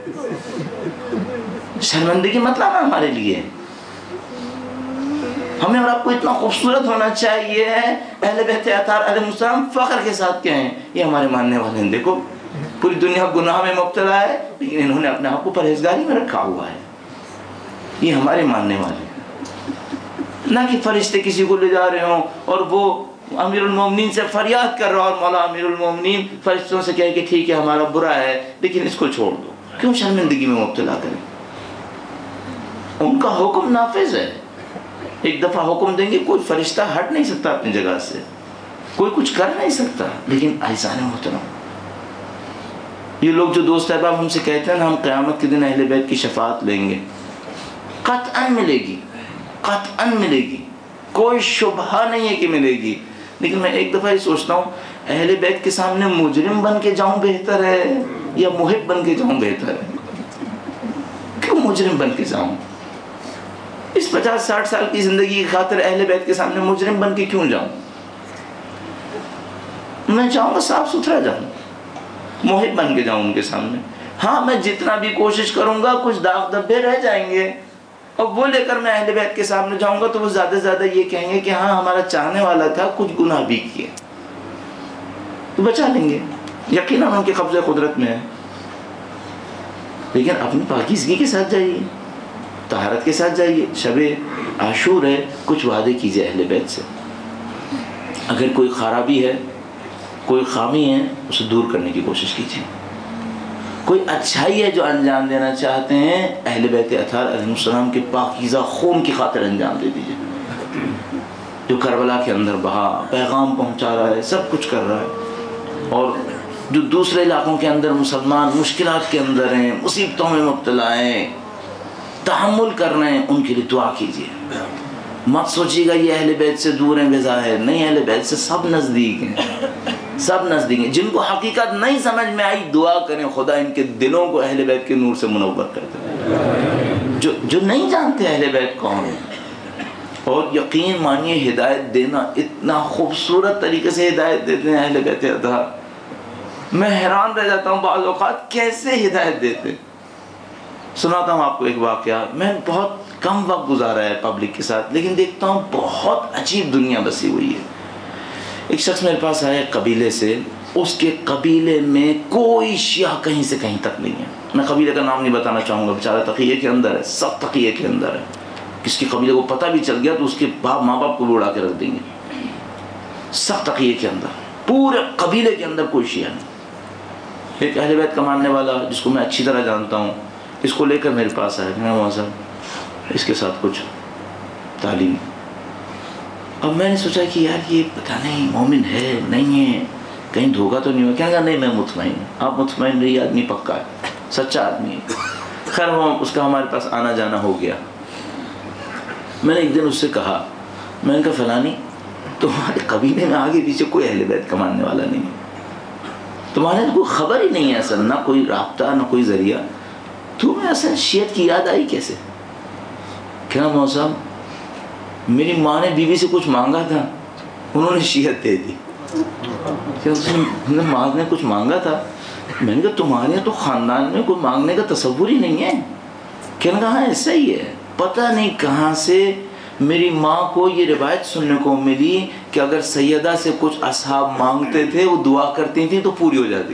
شرمندگی مت لانا ہمارے لیے۔ ہمیں اور آپ کو اتنا خوبصورت ہونا چاہیے، اہل بیت اطہار علیہ السلام فخر کے ساتھ کہیں یہ ہمارے ماننے والے ہیں، دیکھو پوری دنیا گناہ میں مبتلا ہے لیکن انہوں نے اپنے آپ کو پرہیزگاری میں رکھا ہوا ہے، یہ ہمارے ماننے والے ہیں۔ نہ کہ فرشتے کسی کو لے جا رہے ہوں اور وہ امیر المومنین سے فریاد کر رہا اور مولا امیر المومنین فرشتوں سے کہے کہ ٹھیک ہے ہمارا برا ہے لیکن اس کو چھوڑ دو، کیوں شرمندگی میں مبتلا کریں؟ ان کا حکم نافذ ہے، ایک دفعہ حکم دیں گے کوئی فرشتہ ہٹ نہیں سکتا اپنی جگہ سے، کوئی کچھ کر نہیں سکتا۔ لیکن اعزان محترم یہ لوگ جو دوست احباب ہم سے کہتے ہیں نا ہم قیامت کے دن اہل بیت کی شفاعت لیں گے، قطعاً ملے گی، قطعاً ملے گی، کوئی شبہ نہیں ہے کہ ملے گی۔ لیکن میں ایک دفعہ یہ سوچتا ہوں اہل بیت کے سامنے مجرم بن کے جاؤں بہتر ہے یا محب بن کے جاؤں بہتر ہے؟ کیوں مجرم بن کے جاؤں؟ اس پچاس ساٹھ سال کی زندگی کی خاطر اہل بیت کے سامنے مجرم بن کے کیوں جاؤں؟ میں چاہوں گا صاف ستھرا جاؤں، محب بن کے جاؤں ان کے سامنے. ہاں میں جتنا بھی کوشش کروں گا کچھ داغ دھبے رہ جائیں گے، اور وہ لے کر میں اہل بیت کے سامنے جاؤں گا تو وہ زیادہ سے زیادہ یہ کہیں گے کہ ہاں ہمارا چاہنے والا تھا، کچھ گناہ بھی کیے، تو بچا لیں گے، یقیناً ان کے قبضہ قدرت میں ہے. لیکن اپنی پاکیزگی کے ساتھ جائیے، طہارت کے ساتھ جائیے. شب عاشور ہے، کچھ وعدے کیجئے اہل بیت سے. اگر کوئی خرابی ہے، کوئی خامی ہے، اسے دور کرنے کی کوشش کیجیے. کوئی اچھائی ہے جو انجام دینا چاہتے ہیں، اہل بیت اطہار علیہ السلام کے پاکیزہ خون کی خاطر انجام دے دیجیے. جو کربلا کے اندر بہا، پیغام پہنچا رہا ہے، سب کچھ کر رہا ہے، اور جو دوسرے علاقوں کے اندر مسلمان مشکلات کے اندر ہیں، مصیبتوں میں مبتلا ہیں، تحمل کر رہے ہیں، ان کے لیے دعا کیجیے. مت سوچیے گا یہ اہل بیت سے دور ہیں بظاہر، نہیں، اہل بیت سے سب نزدیک ہیں، سب نزدیک ہیں. جن کو حقیقت نہیں سمجھ میں آئی دعا کریں خدا ان کے دلوں کو اہل بیت کے نور سے منور کر دے. جو جو نہیں جانتے اہل بیت کون ہیں، اور یقین مانیے ہدایت دینا اتنا خوبصورت طریقے سے ہدایت دیتے ہیں اہل بیت اطہار. میں حیران رہ جاتا ہوں بعض اوقات کیسے ہدایت دیتے. سناتا ہوں آپ کو ایک واقعہ. میں بہت کم وقت گزارا ہے پبلک کے ساتھ، لیکن دیکھتا ہوں بہت عجیب دنیا بسی ہوئی ہے. ایک شخص میرے پاس آیا قبیلے سے، اس کے قبیلے میں کوئی شیعہ کہیں سے کہیں تک نہیں ہے. میں قبیلے کا نام نہیں بتانا چاہوں گا، بیچارہ تقیے کے اندر ہے، سب تقیے کے اندر ہے. کس کی قبیلے کو پتہ بھی چل گیا تو اس کے باپ ماں باپ کو بھی اڑا کے رکھ دیں گے. سب تقیے کے اندر، پورے قبیلے کے اندر کوئی شیعہ نہیں. ایک اہل بیت کا ماننے والا جس کو میں اچھی طرح جانتا ہوں، اس کو لے کر میرے پاس آیا کہ میں صاحب اس کے ساتھ کچھ تعلیم. اب میں نے سوچا کہ یار یہ پتہ نہیں مومن ہے نہیں ہے، کہیں دھوکہ تو نہیں ہوا. کہنے لگا نہیں میں مطمئن ہوں. آپ مطمئن رہیے، آدمی پکا ہے، سچا آدمی ہے. خیر وہ اس کا ہمارے پاس آنا جانا ہو گیا. میں نے ایک دن اس سے کہا، میں نے کہا فلانی تمہارے قبیلے میں آگے پیچھے کوئی اہل بیت کا ماننے والا نہیں ہے، تمہارے کوئی خبر ہی نہیں ہے اصل، نہ کوئی رابطہ نہ کوئی ذریعہ، تمہیں اصل شیعت کی یاد آئی کیسے؟ کیا موسم میری ماں نے بیوی سے کچھ مانگا تھا، انہوں نے شیعت دے دی. کیا اس نے ماں نے کچھ مانگا تھا؟ میں نے کہا تمہارے تو خاندان میں کوئی مانگنے کا تصور ہی نہیں ہے. کہنے کہا ہاں ایسا ہی ہے. پتہ نہیں کہاں سے میری ماں کو یہ روایت سننے کو ملی کہ اگر سیدہ سے کچھ اصحاب مانگتے تھے وہ دعا کرتی تھیں تو پوری ہو جاتی.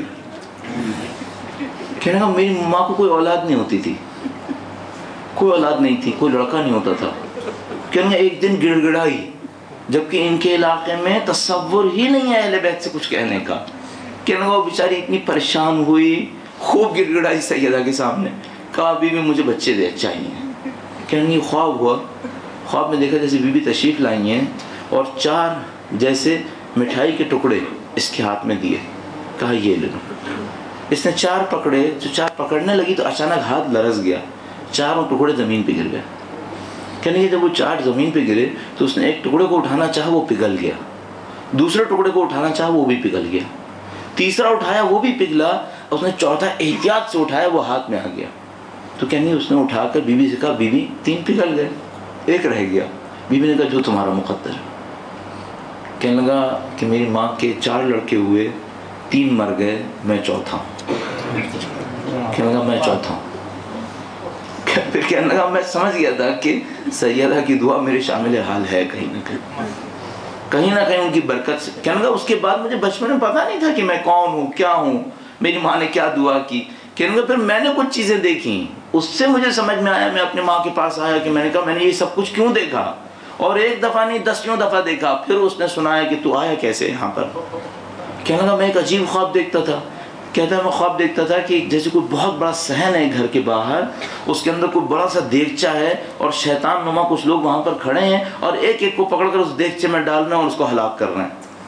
کہنے کہا میری ماں کو کوئی اولاد نہیں ہوتی تھی، کوئی اولاد نہیں تھی، کوئی لڑکا نہیں ہوتا تھا. کہنے کہا ایک دن گڑ گڑائی، جبکہ ان کے علاقے میں تصور ہی نہیں ہے اہل بیت سے کچھ کہنے کا. کہنے کہا وہ بیچاری اتنی پریشان ہوئی، خوب گڑ گڑائی سیدہ کے سامنے، کہا بیوی مجھے بچے دے چاہیے. کہنے یہ خواب ہوا، خواب میں دیکھا جیسے بیوی تشریف لائی ہیں اور چار جیسے مٹھائی کے ٹکڑے اس کے ہاتھ میں دیے. کہا یہ لے لو. اس نے چار پکڑے، جو چار پکڑنے لگی تو اچانک ہاتھ لرز گیا، چاروں ٹکڑے زمین پہ گر گئے. کہنے کہ جب وہ چار زمین پہ گرے تو اس نے ایک ٹکڑے کو اٹھانا چاہا وہ پگھل گیا، دوسرے ٹکڑے کو اٹھانا چاہا وہ بھی پگھل گیا، تیسرا اٹھایا وہ بھی پگھلا، اس نے چوتھا احتیاط سے اٹھایا وہ ہاتھ میں آ گیا. تو کہنے اس نے اٹھا کر بیوی سے کہا بیوی تین پگھل گئے ایک رہ گیا. بیوی نے کہا جو تمہارا مقدر ہے. کہنے لگا کہ میری ماں کے چار لڑکے ہوئے، تین مر گئے، میں چوتھا ہوں. کہنے لگا میں چوتھا ہوں. پھر کہنے لگا میں سمجھ گیا تھا کہ سیدہ کی دعا میرے شامل حال ہے کہیں نہ کہیں کہیں نہ کہیں ان کی برکت سے. کہنے لگا اس کے بعد مجھے بچپن میں پتہ نہیں تھا کہ میں کون ہوں کیا ہوں، میری ماں نے کیا دعا کی. کہنے لگا پھر میں نے کچھ چیزیں دیکھی، اس سے مجھے سمجھ میں آیا. میں اپنے ماں کے پاس آیا کہ میں نے کہا میں نے یہ سب کچھ کیوں دیکھا، اور ایک دفعہ نہیں دسیوں دفعہ دیکھا. پھر اس نے سنایا کہ تو آیا کیسے یہاں پر. کہنے لگا میں ایک عجیب خواب دیکھتا تھا. کہتا ہے میں خواب دیکھتا تھا کہ جیسے کوئی بہت بڑا صحن ہے گھر کے باہر، اس کے اندر کوئی بڑا سا دیگچہ ہے اور شیطان نما کچھ لوگ وہاں پر کھڑے ہیں اور ایک ایک کو پکڑ کر اس دیگچے میں ڈال رہے ہیں اور اس کو ہلاک کر رہے ہیں.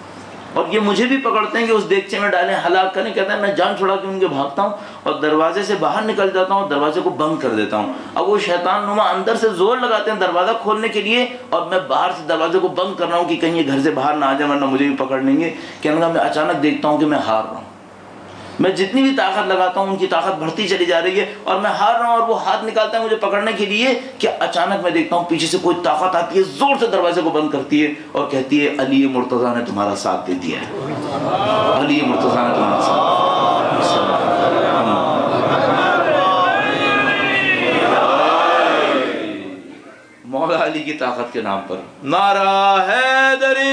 اور یہ مجھے بھی پکڑتے ہیں کہ اس دیگچے میں ڈالیں، ہلاک کریں. کہتا ہے میں جان چھڑا کے ان کے بھاگتا ہوں اور دروازے سے باہر نکل جاتا ہوں، دروازے کو بند کر دیتا ہوں. اب وہ شیطان نما اندر سے زور لگاتے ہیں دروازہ کھولنے کے لیے، اور میں باہر سے دروازے کو بند کر رہا ہوں کہ کہیں یہ گھر سے باہر نہ آ جائے ورنہ مجھے بھی پکڑ لیں گے. کہنے لگا میں اچانک دیکھتا ہوں کہ میں ہار رہا ہوں. میں جتنی بھی طاقت لگاتا ہوں ان کی طاقت بڑھتی چلی جا رہی ہے اور میں ہار رہا ہوں. اور وہ ہاتھ نکالتا ہے مجھے پکڑنے کے لیے کہ اچانک میں دیکھتا ہوں پیچھے سے کوئی طاقت آتی ہے، زور سے دروازے کو بند کرتی ہے اور کہتی ہے علی مرتضیٰ نے تمہارا ساتھ دے دیا ہے، علی مرتضیٰ نے تمہارا ساتھ. مولا علی کی طاقت کے نام پر نعرہ حیدری،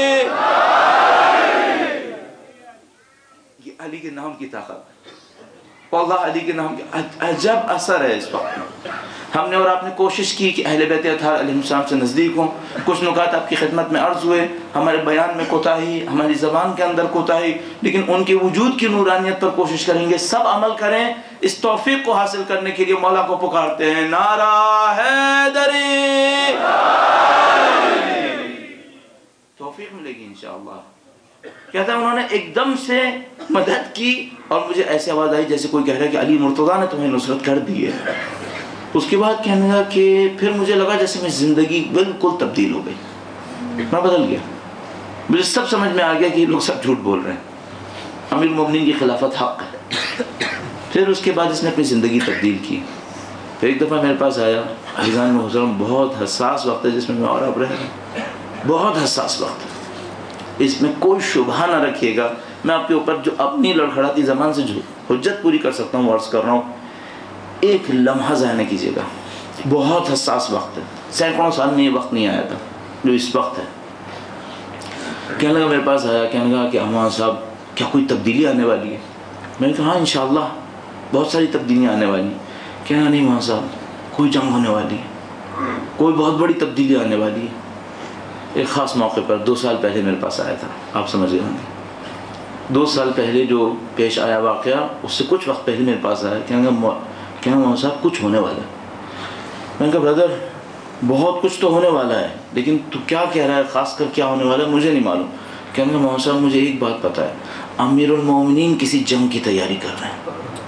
یہ علی کے نام کی طاقت، واللہ علی کے نام کی عجب اثر ہے اس وقت. ہم نے اور آپ نے کوشش کی کہ اہل بیت اطہار علیہ السلام سے نزدیک ہوں. کچھ نکات آپ کی خدمت میں عرض ہوئے، ہمارے بیان میں کوتاہی، ہماری زبان کے اندر کوتاہی، لیکن ان کے وجود کی نورانیت پر کوشش کریں گے. سب عمل کریں. اس توفیق کو حاصل کرنے کے لیے مولا کو پکارتے ہیں نعرہ حیدری. توفیق ملے گی انشاءاللہ. کہتا ہے انہوں نے ایک دم سے مدد کی اور مجھے ایسی آواز آئی جیسے کوئی کہہ رہا ہے کہ علی مرتضیٰ نے تمہیں نصرت کر دی ہے. اس کے بعد کہنے لگا کہ پھر مجھے لگا جیسے میں زندگی بالکل تبدیل ہو گئی، میں بدل گیا. مجھے سب سمجھ میں آ گیا کہ یہ لوگ سب جھوٹ بول رہے ہیں، امیر المومنین کی خلافت حق ہے. پھر اس کے بعد اس نے اپنی زندگی تبدیل کی. پھر ایک دفعہ میرے پاس آیا، عزیزان محترم بہت حساس وقت ہے جس میں میں اور اب رہے ہیں، بہت حساس وقت ہے، اس میں کوئی شبہ نہ رکھیے گا. میں آپ کے اوپر جو اپنی لڑکھڑاتی زبان سے جو حجت پوری کر سکتا ہوں عرض کر رہا ہوں. ایک لمحہ ضائع نہ کیجیے گا، بہت حساس وقت ہے. سینکڑوں سال میں یہ وقت نہیں آیا تھا جو اس وقت ہے. کہنے لگا میرے پاس آیا، کہنے لگا کہ امان صاحب کیا کوئی تبدیلی آنے والی ہے؟ میں نے کہا ہاں انشاءاللہ بہت ساری تبدیلیاں آنے والی. کہنا نہیں امان صاحب کوئی جنگ ہونے والی ہے، کوئی بہت بڑی تبدیلی آنے والی ہے. ایک خاص موقع پر دو سال پہلے میرے پاس آیا تھا، آپ سمجھ گئے ہوں گے. دو سال پہلے جو پیش آیا واقعہ اس سے کچھ وقت پہلے میرے پاس آیا. کہنے لگا کہنا مولانا صاحب کچھ ہونے والا ہے. میں نے کہا بردر بہت کچھ تو ہونے والا ہے لیکن تو کیا کہہ رہا ہے، خاص کر کیا ہونے والا ہے مجھے نہیں معلوم. کہنے لگا مولانا صاحب مجھے ایک بات پتہ ہے، امیر المومنین کسی جنگ کی تیاری کر رہے ہیں.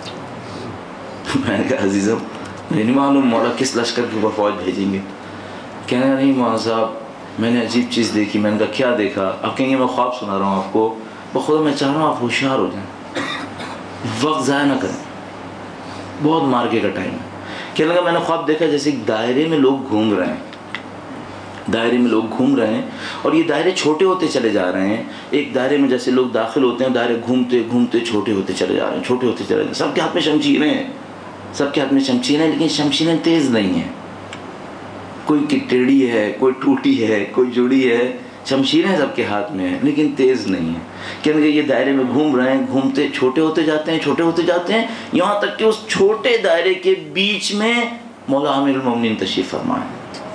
میں نے کہا عزیزم مجھے نہیں معلوم مولا کس لشکر کے اوپر فوج بھیجیں گے. کہنے لگا نہیں مولانا صاحب میں نے عجیب چیز دیکھی. میں نے کہا کیا دیکھا؟ آپ کہیں گے میں خواب سنا رہا ہوں آپ کو. بخدا میں چاہ رہا ہوں آپ ہوشیار ہو جائیں، وقت ضائع نہ کریں، بہت مارکے کا ٹائم ہے. کہنے لگا میں نے خواب دیکھا جیسے ایک دائرے میں لوگ گھوم رہے ہیں، دائرے میں لوگ گھوم رہے ہیں اور یہ دائرے چھوٹے ہوتے چلے جا رہے ہیں. ایک دائرے میں جیسے لوگ داخل ہوتے ہیں، دائرے گھومتے گھومتے چھوٹے ہوتے چلے جا رہے ہیں، چھوٹے ہوتے چلے جا رہے ہیں. سب کے ہاتھ میں شمشیریں ہیں، سب کے ہاتھ میں شمشیریں ہیں، لیکن شمشیریں تیز نہیں ہیں. کوئی ٹیڑھی ہے، کوئی ٹوٹی ہے، کوئی جڑی ہے، شمشیریں سب کے ہاتھ میں ہیں لیکن تیز نہیں ہیں. کہنے یہ دائرے میں گھوم رہے ہیں، گھومتے چھوٹے ہوتے جاتے ہیں، چھوٹے ہوتے جاتے ہیں، یہاں تک کہ اس چھوٹے دائرے کے بیچ میں مولا امیر المومنین تشریف فرمائے.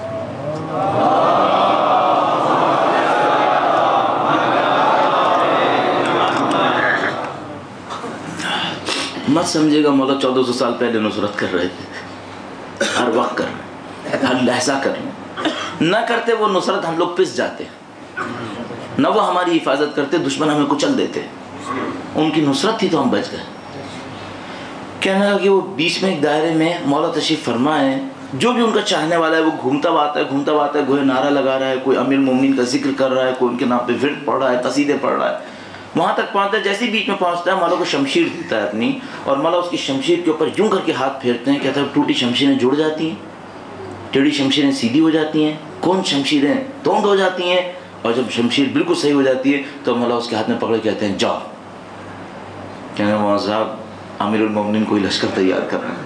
مت سمجھے گا مولا چودہ سو سال پہلے نصرت کر رہے تھے، ہر وقت کر رہے ہیں، ہر لحظہ کر رہے ہیں. نہ کرتے وہ نصرت ہم لوگ پس جاتے، نہ وہ ہماری حفاظت کرتے دشمن ہمیں کچل دیتے. ان کی نصرت تھی تو ہم بچ گئے. کہنے لگا کہ وہ بیچ میں ایک دائرے میں مولا تشریف فرمائے، جو بھی ان کا چاہنے والا ہے وہ گھومتا ہوا آتا ہے، گھومتا ہوا آتا ہے، گویا نعرہ لگا رہا ہے، کوئی امیر المومنین کا ذکر کر رہا ہے، کوئی ان کے نام پہ ورد پڑھ رہا ہے، قصیدے پڑھ رہا ہے. وہاں تک پہنچتا ہے، جیسے ہی بیچ میں پہنچتا ہے مولا کو شمشیر دیتا ہے اپنی، اور مولا اس کی شمشیر کے اوپر یوں کر کے ہاتھ پھیرتے ہیں. کہتا ہے ٹوٹی شمشیریں جڑ جاتی ہیں، ٹیڑھی شمشیریں سیدھی ہو جاتی ہیں، کون شمشیریں توند ہو جاتی ہیں، اور جب شمشیر بالکل صحیح ہو جاتی ہے تو مولا اس کے ہاتھ میں پکڑ کہتے ہیں جاؤ. کہنے مولانا صاحب امیر المومنین کوئی لشکر تیار کر رہے ہیں.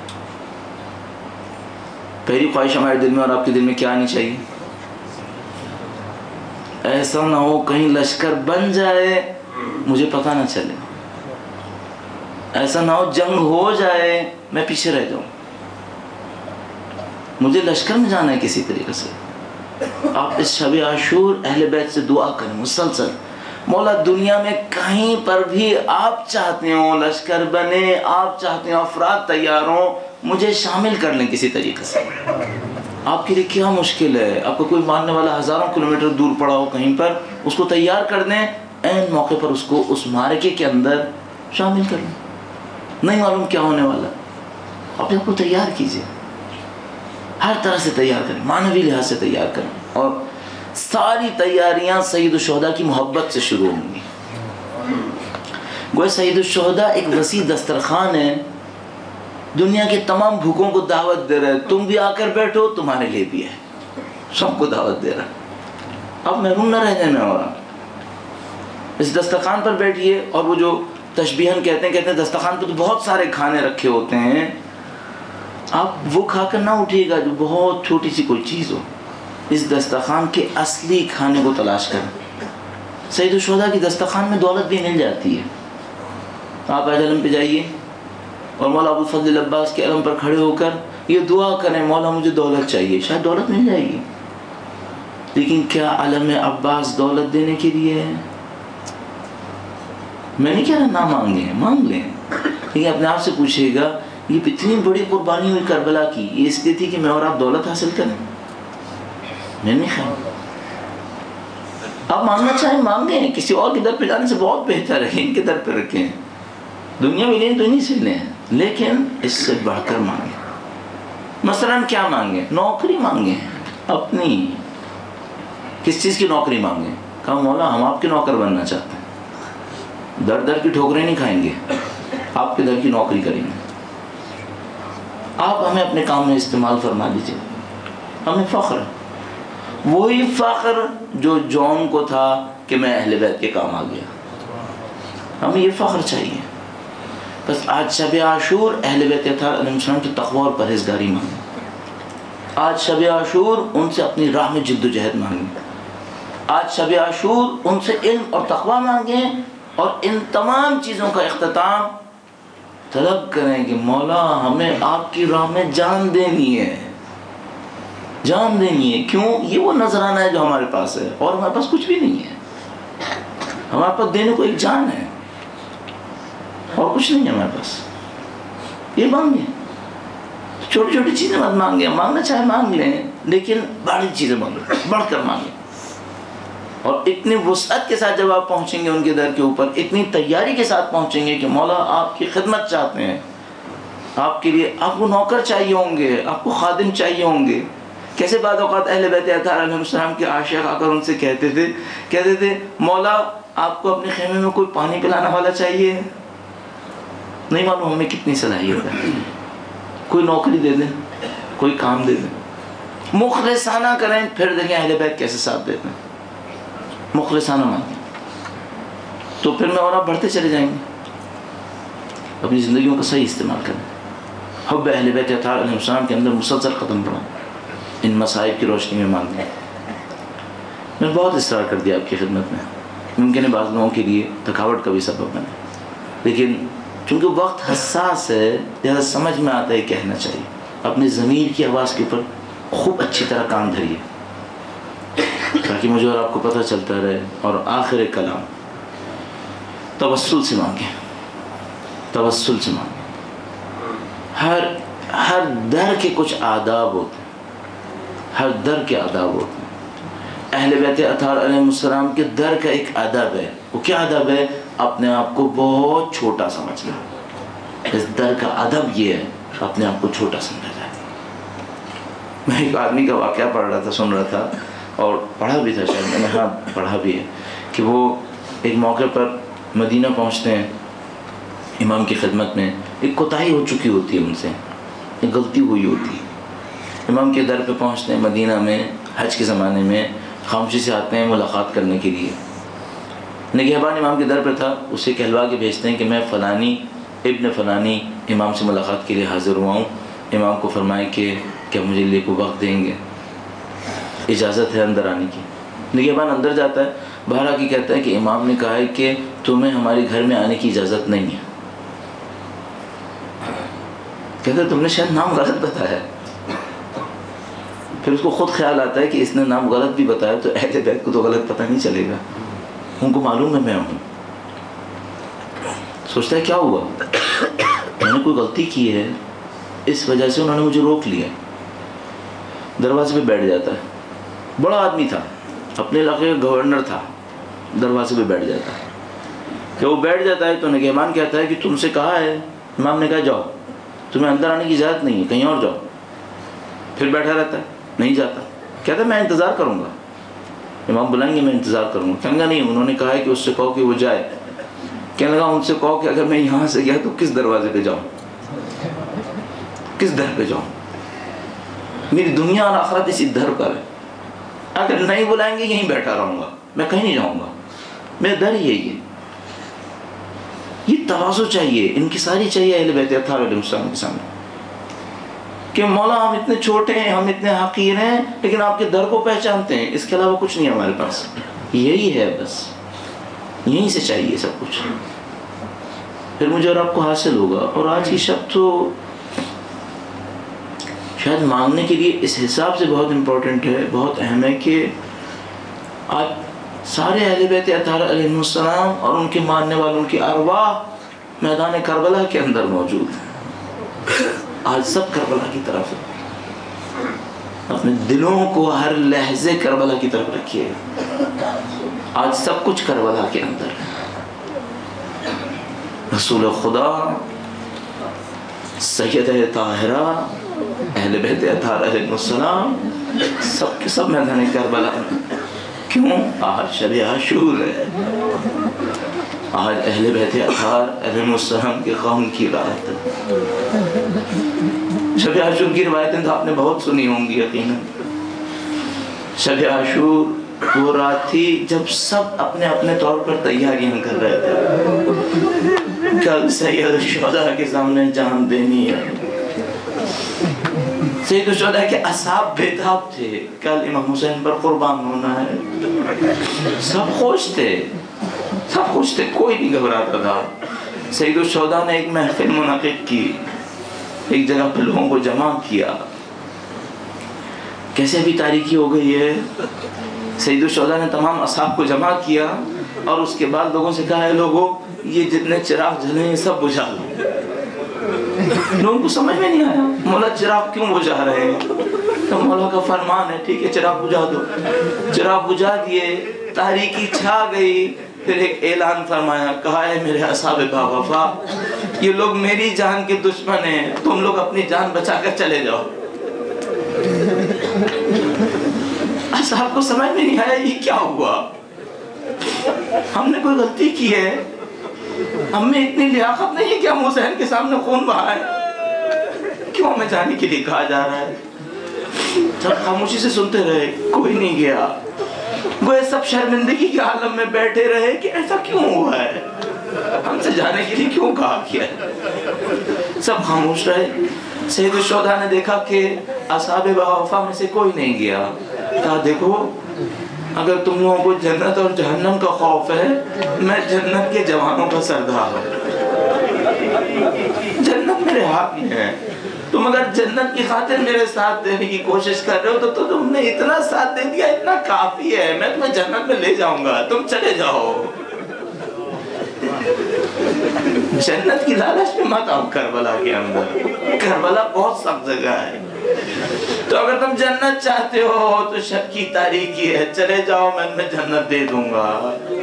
پہلی خواہش ہمارے دل میں اور آپ کے دل میں کیا آنی چاہیے؟ ایسا نہ ہو کہیں لشکر بن جائے مجھے پتہ نہ چلے، ایسا نہ ہو جنگ ہو جائے میں پیچھے رہ جاؤں. مجھے لشکر میں جانا ہے کسی طریقے سے. آپ اس شب عاشور اہل بیت سے دعا کریں مسلسل، مولا دنیا میں کہیں پر بھی آپ چاہتے ہوں لشکر بنے، آپ چاہتے ہوں افراد تیار ہوں، مجھے شامل کر لیں کسی طریقے سے. آپ کے لیے کیا مشکل ہے؟ آپ کو کوئی ماننے والا ہزاروں کلومیٹر دور پڑا ہو کہیں پر، اس کو تیار کر دیں، عین موقع پر اس کو اس معرکے کے اندر شامل کر لیں. نہیں معلوم کیا ہونے والا، اپنے آپ کو تیار کیجیے، ہر طرح سے تیار کریں، معنوی لحاظ سے تیار کریں. اور ساری تیاریاں سید الشہداء کی محبت سے شروع ہوں گی. گویا سید الشہداء ایک وسیع دسترخوان ہے، دنیا کے تمام بھوکوں کو دعوت دے رہے، تم بھی آ کر بیٹھو، تمہارے لیے بھی ہے، سب کو دعوت دے رہا. اب محروم نہ رہ جانا. اور اس دسترخوان پر بیٹھیے. اور وہ جو تشبیہاً کہتے ہیں کہتے ہیں دسترخوان پہ تو بہت سارے کھانے رکھے ہوتے ہیں، آپ وہ کھا کر نہ اٹھیے گا جو بہت چھوٹی سی کوئی چیز ہو. اس دسترخوان کے اصلی کھانے کو تلاش کریں. سید الشہداء کی دسترخوان میں دولت بھی مل جاتی ہے. آپ اہل علم پہ جائیے اور مولا ابو الفضل عباس کے علم پر کھڑے ہو کر یہ دعا کریں، مولا مجھے دولت چاہیے، شاید دولت مل جائے گی. لیکن کیا علم عباس دولت دینے کے لیے ہے؟ میں نہیں کہہ رہا نہ مانگیں، مانگ لیں، لیکن اپنے آپ سے پوچھئے گا یہ اتنی بڑی قربانی ہوئی کربلا کی، یہ اس لیے تھی کہ میں اور آپ دولت حاصل کریں؟ میں نہیں خیال. آپ مانگنا چاہیں مانگیں، کسی اور کے در پہ جانے سے بہت بہتر ہے ان کے در پہ رکھیں. دنیا میں لیں تو انہیں سے لیں، لیکن اس سے بڑھ کر مانگیں. مثلاً کیا مانگیں؟ نوکری مانگیں اپنی. کس چیز کی نوکری مانگیں؟ کہا مولا ہم آپ کے نوکر بننا چاہتے ہیں، در در کی ٹھوکریں نہیں کھائیں گے، آپ کے در کی نوکری کریں گے. آپ ہمیں اپنے کام میں استعمال فرما دیجیے، ہمیں فخر ہے. وہی فخر جو جون کو تھا کہ میں اہل بیت کے کام آ گیا، ہمیں یہ فخر چاہیے. بس آج شب عاشور اہل بیت اطہار علیہ السلام کی تقوی اور پرہیزگاری مانگیں. آج شب عاشور ان سے اپنی راہ میں جد و جہد مانگیں. آج شب عاشور ان سے علم اور تقوی مانگیں. اور ان تمام چیزوں کا اختتام طلب کریں کہ مولا ہمیں آپ کی راہ میں جان دینی ہے، جان دینی ہے. کیوں؟ یہ وہ نذرانہ ہے جو ہمارے پاس ہے، اور ہمارے پاس کچھ بھی نہیں ہے. ہمارے پاس دینے کو ایک جان ہے اور کچھ نہیں ہے ہمارے پاس. یہ مانگیں. چھوٹی چھوٹی چیزیں مت مانگیں، مانگنا چاہے مانگ لیں، لیکن بڑی چیزیں مانگیں، بڑھ کر مانگیں. اور اتنی وسعت کے ساتھ جب آپ پہنچیں گے ان کے در کے اوپر، اتنی تیاری کے ساتھ پہنچیں گے کہ مولا آپ کی خدمت چاہتے ہیں، آپ کے لیے آپ کو نوکر چاہیے ہوں گے، آپ کو خادم چاہیے ہوں گے. کیسے بعض اوقات اہل بیت اطہار علیہ السلام کے عاشق آ کر ان سے کہتے تھے کہتے تھے مولا آپ کو اپنے خیمے میں کوئی پانی پلانا والا چاہیے. نہیں معلوم ہمیں کتنی صلاحیت ہے، کوئی نوکری دے دیں، کوئی کام دے دیں. مخلصانہ کریں، پھر دیکھیں اہل بیت کیسے ساتھ دیتے ہیں. مخلصانہ مانگیں تو پھر میں اور آپ بڑھتے چلے جائیں گے. اپنی زندگیوں کا صحیح استعمال کریں. حب اہل بیت اطہار علیہ السلام کے اندر مسلسل قدم بڑھائیں. ان مصائب کی روشنی میں مانگیں. میں نے بہت اصرار کر دیا آپ کی خدمت میں، ممکن ہے بعض لوگوں کے لیے تھکاوٹ کا بھی سبب بنے، لیکن چونکہ وقت حساس ہے لہذا سمجھ میں آتا ہے کہنا چاہیے. اپنی ضمیر کی آواز کے اوپر خوب اچھی طرح کام دھریے تاکہ مجھے اور آپ کو پتہ چلتا رہے. اور آخر کلام توسل سے مانگیں، توسل سے مانگیں. ہر ہر در کے کچھ آداب ہوتے ہیں، ہر در کے آداب ہوتے ہیں. اہل بیت اطہار علیہ السلام کے در کا ایک ادب ہے. وہ کیا ادب ہے؟ اپنے آپ کو بہت چھوٹا سمجھنا. اس در کا ادب یہ ہے اپنے آپ کو چھوٹا سمجھا جائے. میں ایک آدمی کا واقعہ پڑھ رہا تھا، سن رہا تھا اور پڑھا بھی تھا، شاید میں نے ہاں پڑھا بھی ہے کہ وہ ایک موقع پر مدینہ پہنچتے ہیں. امام کی خدمت میں ایک کوتاہی ہو چکی ہوتی ہے، ان سے ایک غلطی ہوئی ہوتی ہے. امام کے در پہ پہنچتے ہیں مدینہ میں، حج کے زمانے میں خاموشی سے آتے ہیں ملاقات کرنے کے لیے. نگہبان امام کے در پہ تھا، اسے کہلوا کے بھیجتے ہیں کہ میں فلانی ابن فلانی امام سے ملاقات کے لیے حاضر ہوا ہوں. امام کو فرمائے کہ کیا مجھے لیے کو وقت دیں گے، اجازت ہے اندر آنے کی. نگہبان اندر جاتا ہے، باہر آ کے کہتا ہے کہ امام نے کہا ہے کہ تمہیں ہمارے گھر میں آنے کی اجازت نہیں ہے. کہتا ہے تم نے شاید نام غلط بتایا. پھر اس کو خود خیال آتا ہے کہ اس نے نام غلط بھی بتایا تو اہل بیت کو تو غلط پتہ نہیں چلے گا، ان کو معلوم ہے میں ہوں. سوچتا ہے کیا ہوا، میں نے کوئی غلطی کی ہے، اس وجہ سے انہوں نے مجھے روک لیا. دروازے پہ بیٹھ جاتا ہے. بڑا آدمی تھا، اپنے علاقے کا گورنر تھا، دروازے پہ بیٹھ جاتا ہے. کہ وہ بیٹھ جاتا ہے تو نگہبان کہتا ہے کہ تم سے کہا ہے, امام نے کہا جاؤ, تمہیں اندر آنے کی اجازت نہیں ہے, کہیں اور جاؤ. پھر بیٹھا رہتا ہے, نہیں جاتا. کہتا ہے میں انتظار کروں گا, امام بلائیں گے میں انتظار کروں گا. کہنے لگا نہیں, انہوں نے کہا ہے کہ اس سے کہو کہ وہ جائے. کہنے لگا ان سے کہو کہ اگر میں یہاں سے گیا تو کس دروازے پہ جاؤں, کس در پہ جاؤں, میری دنیا اور آخرت اسی در پر ہے. اگر نہیں بلائیں گے یہیں بیٹھا رہوں گا, میں کہیں نہیں جاؤں گا, میرا در یہی ہے. یہ تواضع چاہیے, انکساری چاہیے اہل بیت اطہار علیہ السلام کے سامنے کہ مولا ہم اتنے چھوٹے ہیں, ہم اتنے حقیر ہیں, لیکن آپ کے در کو پہچانتے ہیں, اس کے علاوہ کچھ نہیں ہمارے پاس, یہی ہے بس, یہیں سے چاہیے سب کچھ, پھر مجھے اور آپ کو حاصل ہوگا. اور آج کی شب تو شاید مانگنے کے لیے اس حساب سے بہت امپورٹنٹ ہے, بہت اہم ہے کہ آج سارے اہل بیت اطہار علیہ السلام اور ان کے ماننے والوں کی ارواح میدان کربلا کے اندر موجود ہیں. آج سب کربلا کی طرف ہے, اپنے دلوں کو ہر لحظے کربلا کی طرف رکھیے. آج سب کچھ کربلا کے اندر ہے. رسول خدا, سیدہ طاہرہ, اہل بیت اطہار علیہ السلام, سب کے سب میدان کربلا میں. کیوں؟ آج شب عاشور ہے, آج اہل بیت اطہار علیہ السلام کے غم کی رات ہے. شب عاشور کی روایتیں تو آپ نے بہت سنی ہوں گی یقیناً. شب عاشور وہ رات تھی جب سب اپنے اپنے طور پر تیاریاں کر رہے تھے. کل سید الشہداء کے سامنے جان دینی ہے. سید الشہداء کے اصحاب بےتاب تھے, کل امام حسین پر قربان ہونا ہے. سب خوش تھے, سب خوش تھے, کوئی نہیں گھبراتا تھا. سید الشہداء نے ایک محفل منعقد کی, ایک جگہ پہ لوگوں کو جمع کیا. کیسے بھی تاریکی ہو گئی ہے, سید الشہداء نے تمام اصحاب کو جمع کیا اور اس کے بعد لوگوں سے کہا ہے لوگوں یہ جتنے چراغ جلے ہیں سب بجھا دو. لوگوں کو سمجھ میں نہیں آیا مولا چراغ کیوں بجھا رہے ہیں, تو مولا کا فرمان ہے ٹھیک ہے چراغ بجھا دو. چراغ بجھا دیے, تاریکی چھا گئی. پھر ایک اعلان فرمایا, کہا ہے میرے اصحاب با وفا, یہ لوگ میری جان کے دشمن ہیں, تم لوگ اپنی جان بچا کر چلے جاؤ. اصحاب کو سمجھ میں نہیں آیا یہ کیا ہوا, ہم نے کوئی غلطی کی ہے, ہم میں اتنی لیاقت نہیں ہے کہ ہم حسین کے سامنے خون بہائیں, کیوں ہمیں جانے کے لیے کہا جا رہا ہے. سب خاموشی سے سنتے رہے, کوئی نہیں گیا. وہ سب شرمندگی کے عالم میں بیٹھے رہے کہ ایسا کیوں ہوا ہے, ہم سے جانے کے لیے کیوں کہا کیا ہے. سب خاموش رہے. سید الشہداء نے دیکھا کہ اصحاب وفا میں سے کوئی نہیں گیا. کہا دیکھو اگر تم لوگوں کو جنت اور جہنم کا خوف ہے, میں جنت کے جوانوں کا سردار ہوں, جنت میرے ہاتھ میں ہے. تم اگر جنت کی خاطر میرے ساتھ دینے کی کوشش کر رہے ہو تو تم نے اتنا ساتھ دے دیا, اتنا کافی ہے, میں تمہیں جنت میں لے جاؤں گا, تم چلے جاؤ. جنت کی لالچ میں مت آؤ کربلا کے اندر, کربلا بہت سخت جگہ ہے. تو اگر تم جنت چاہتے ہو تو شب کی تاریکی ہے, چلے جاؤ, میں تمہیں جنت دے دوں گا.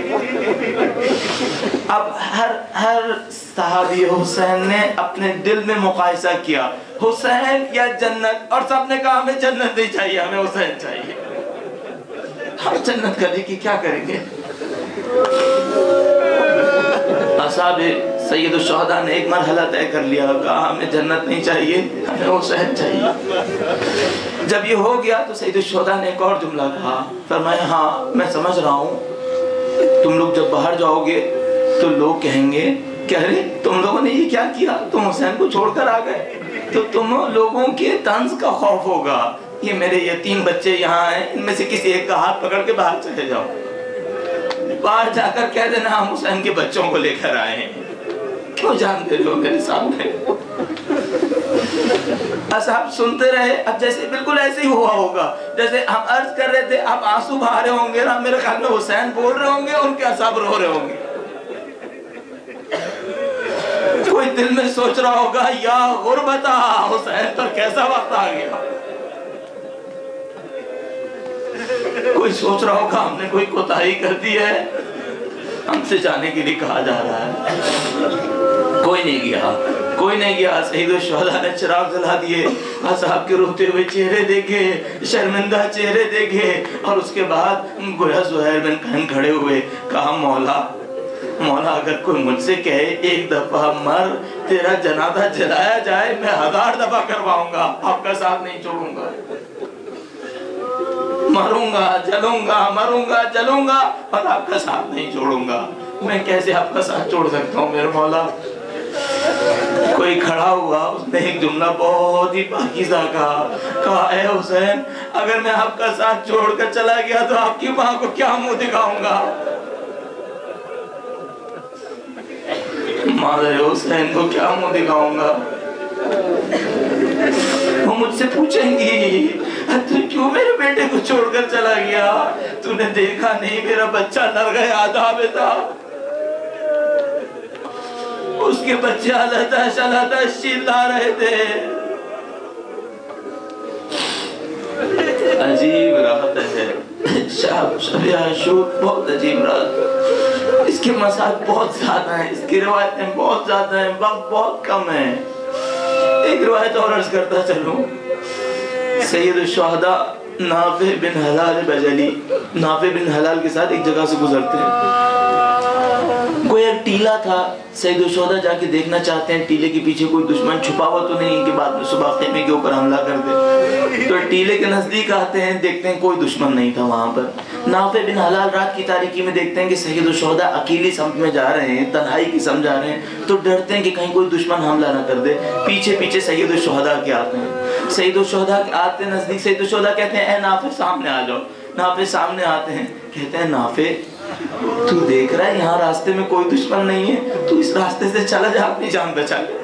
اب ہر ہر صحابی حسین نے اپنے دل میں مقایسہ کیا, حسین یا جنت, اور سب نے کہا ہمیں جنت نہیں چاہیے, ہمیں حسین چاہیے. ہم جنت کرنے کی کیا کریں گے. اصحاب سید الشہداء نے ایک مرحلہ طے کر لیا, کہا ہمیں جنت نہیں چاہیے, ہمیں حسین چاہیے. جب یہ ہو گیا تو سید الشہداء نے ایک اور جملہ کہا, فرمایا ہاں میں سمجھ رہا ہوں, تم لوگ جب باہر جاؤ گے تو لوگ کہیں گے کہہ رہے تم لوگوں نے یہ کیا کیا, تم حسین کو چھوڑ کر آ گئے, تو تم لوگوں کے طنز کا خوف ہوگا, یہ میرے یتیم بچے یہاں ہیں, ان میں سے کسی ایک کا ہاتھ پکڑ کے باہر چلے جاؤ, باہر جا کر کہہ دینا ہم حسین کے بچوں کو لے کر آئے ہیں, کیوں جان دے رہے ہو میرے سامنے. اصحاب سنتے رہے. اب جیسے بالکل ایسے ہی ہوا ہوگا جیسے ہم عرض کر رہے تھے, اب آنسو بہا رہے ہوں گے نا, میرے خیال میں حسین بول رہے ہوں گے, ان کے اصحاب رو رہے ہوں گے. کوئی دل میں سوچ رہا ہوگا یا غربتا, حسین پر کیسا وقت آ گیا. کوئی سوچ رہا ہوگا ہم نے کوئی کوتاہی کر دی ہے, ہم سے جانے کے لیے کہا جا رہا ہے، کوئی نہیں گیا، کوئی نہیں گیا۔ سید الشہداء نے چراغ جلا دیے، اصحاب کے روتے ہوئے چہرے دیکھے، شرمندہ چہرے دیکھے، اور اس کے بعد گویا زہیر بن کہن کھڑے ہوئے، کہا مولا مولا اگر کوئی مجھ سے کہے ایک دفعہ مر، تیرا جنازہ جلایا جائے، میں ہزار دفعہ کرواؤں گا، آپ کا ساتھ نہیں چھوڑوں گا، مروں گا جلوں گا، مروں گا جلوں گا، اور آپ کا ساتھ نہیں چھوڑوں گا۔ میں کیسے آپ کا ساتھ چھوڑ سکتا ہوں میرے مولا؟ کوئی کھڑا ہوا، اس نے ایک جملہ بہت ہی پاکیزہ کہا، کہا اے حسین اگر میں آپ کا ساتھ چھوڑ کر چلا گیا تو آپ کی ماں کو کیا منہ دکھاؤں گا؟ مادر حسین کو کیا منہ دکھاؤں گا؟ وہ مجھ سے پوچھیں گی تو کیوں میرے بیٹے کو چھوڑ کر چلا گیا؟ تو نے دیکھا نہیں میرا بچہ لڑ گیا عذاب تھا، اس کے بچے علتش علتش چلا رہے تھے۔ عجیب رات ہے شب شب عاشور، بہت عجیب رات، اس کے مسائل بہت زیادہ ہیں، اس کی روایتیں بہت زیادہ ہیں، وقت بہت کم ہے۔ ایک روایت اور عرض کرتا چلوں، سید الشہداء نافع بن حلال بجلی، نافع بن حلال کے ساتھ ایک جگہ سے گزرتے ہیں، کوئی ایک ٹیلا تھا، سید الشہداء جا کے دیکھنا چاہتے ہیں ٹیلے کے پیچھے کوئی دشمن چھپا ہوا تو نہیں کہ بعد میں صبح خیمے کے اوپر حملہ کر دے، تو ٹیلے کے نزدیک آتے ہیں، دیکھتے ہیں کوئی دشمن نہیں تھا وہاں پر۔ نافع بن حلال رات کی تاریکی میں دیکھتے ہیں کہ سید الشہداء اکیلی سمت میں جا رہے ہیں، تنہائی کی سمت جا رہے ہیں، تو ڈرتے ہیں کہ کہیں کوئی دشمن حملہ نہ کر دے، پیچھے پیچھے سید الشہداء کے آتے ہیں، سید الشہداء آتے نزدیک، سید الشہداء کہتے ہیں اے نافع سامنے آ جاؤ، نافع سامنے آتے ہیں، کہتے ہیں نافع تو دیکھ رہا ہے یہاں راستے میں کوئی دشمن نہیں ہے، تو اس راستے سے چلا جا اپنی جان بچا لے۔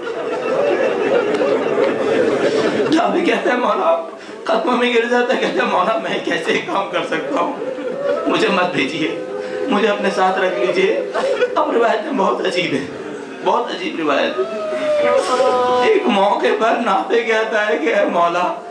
نافع کہتے ہیں مولا، قدموں میں گر جاتا ہے، کہتے ہیں مولا میں کیسے ایک کام کر سکتا ہوں، مجھے مت بھیجیے، مجھے اپنے ساتھ رکھ لیجئے۔ اب روایتیں بہت عجیب ہیں، بہت عجیب روایت۔ ایک موقع پر نافع کہتا ہے کہ اے مولا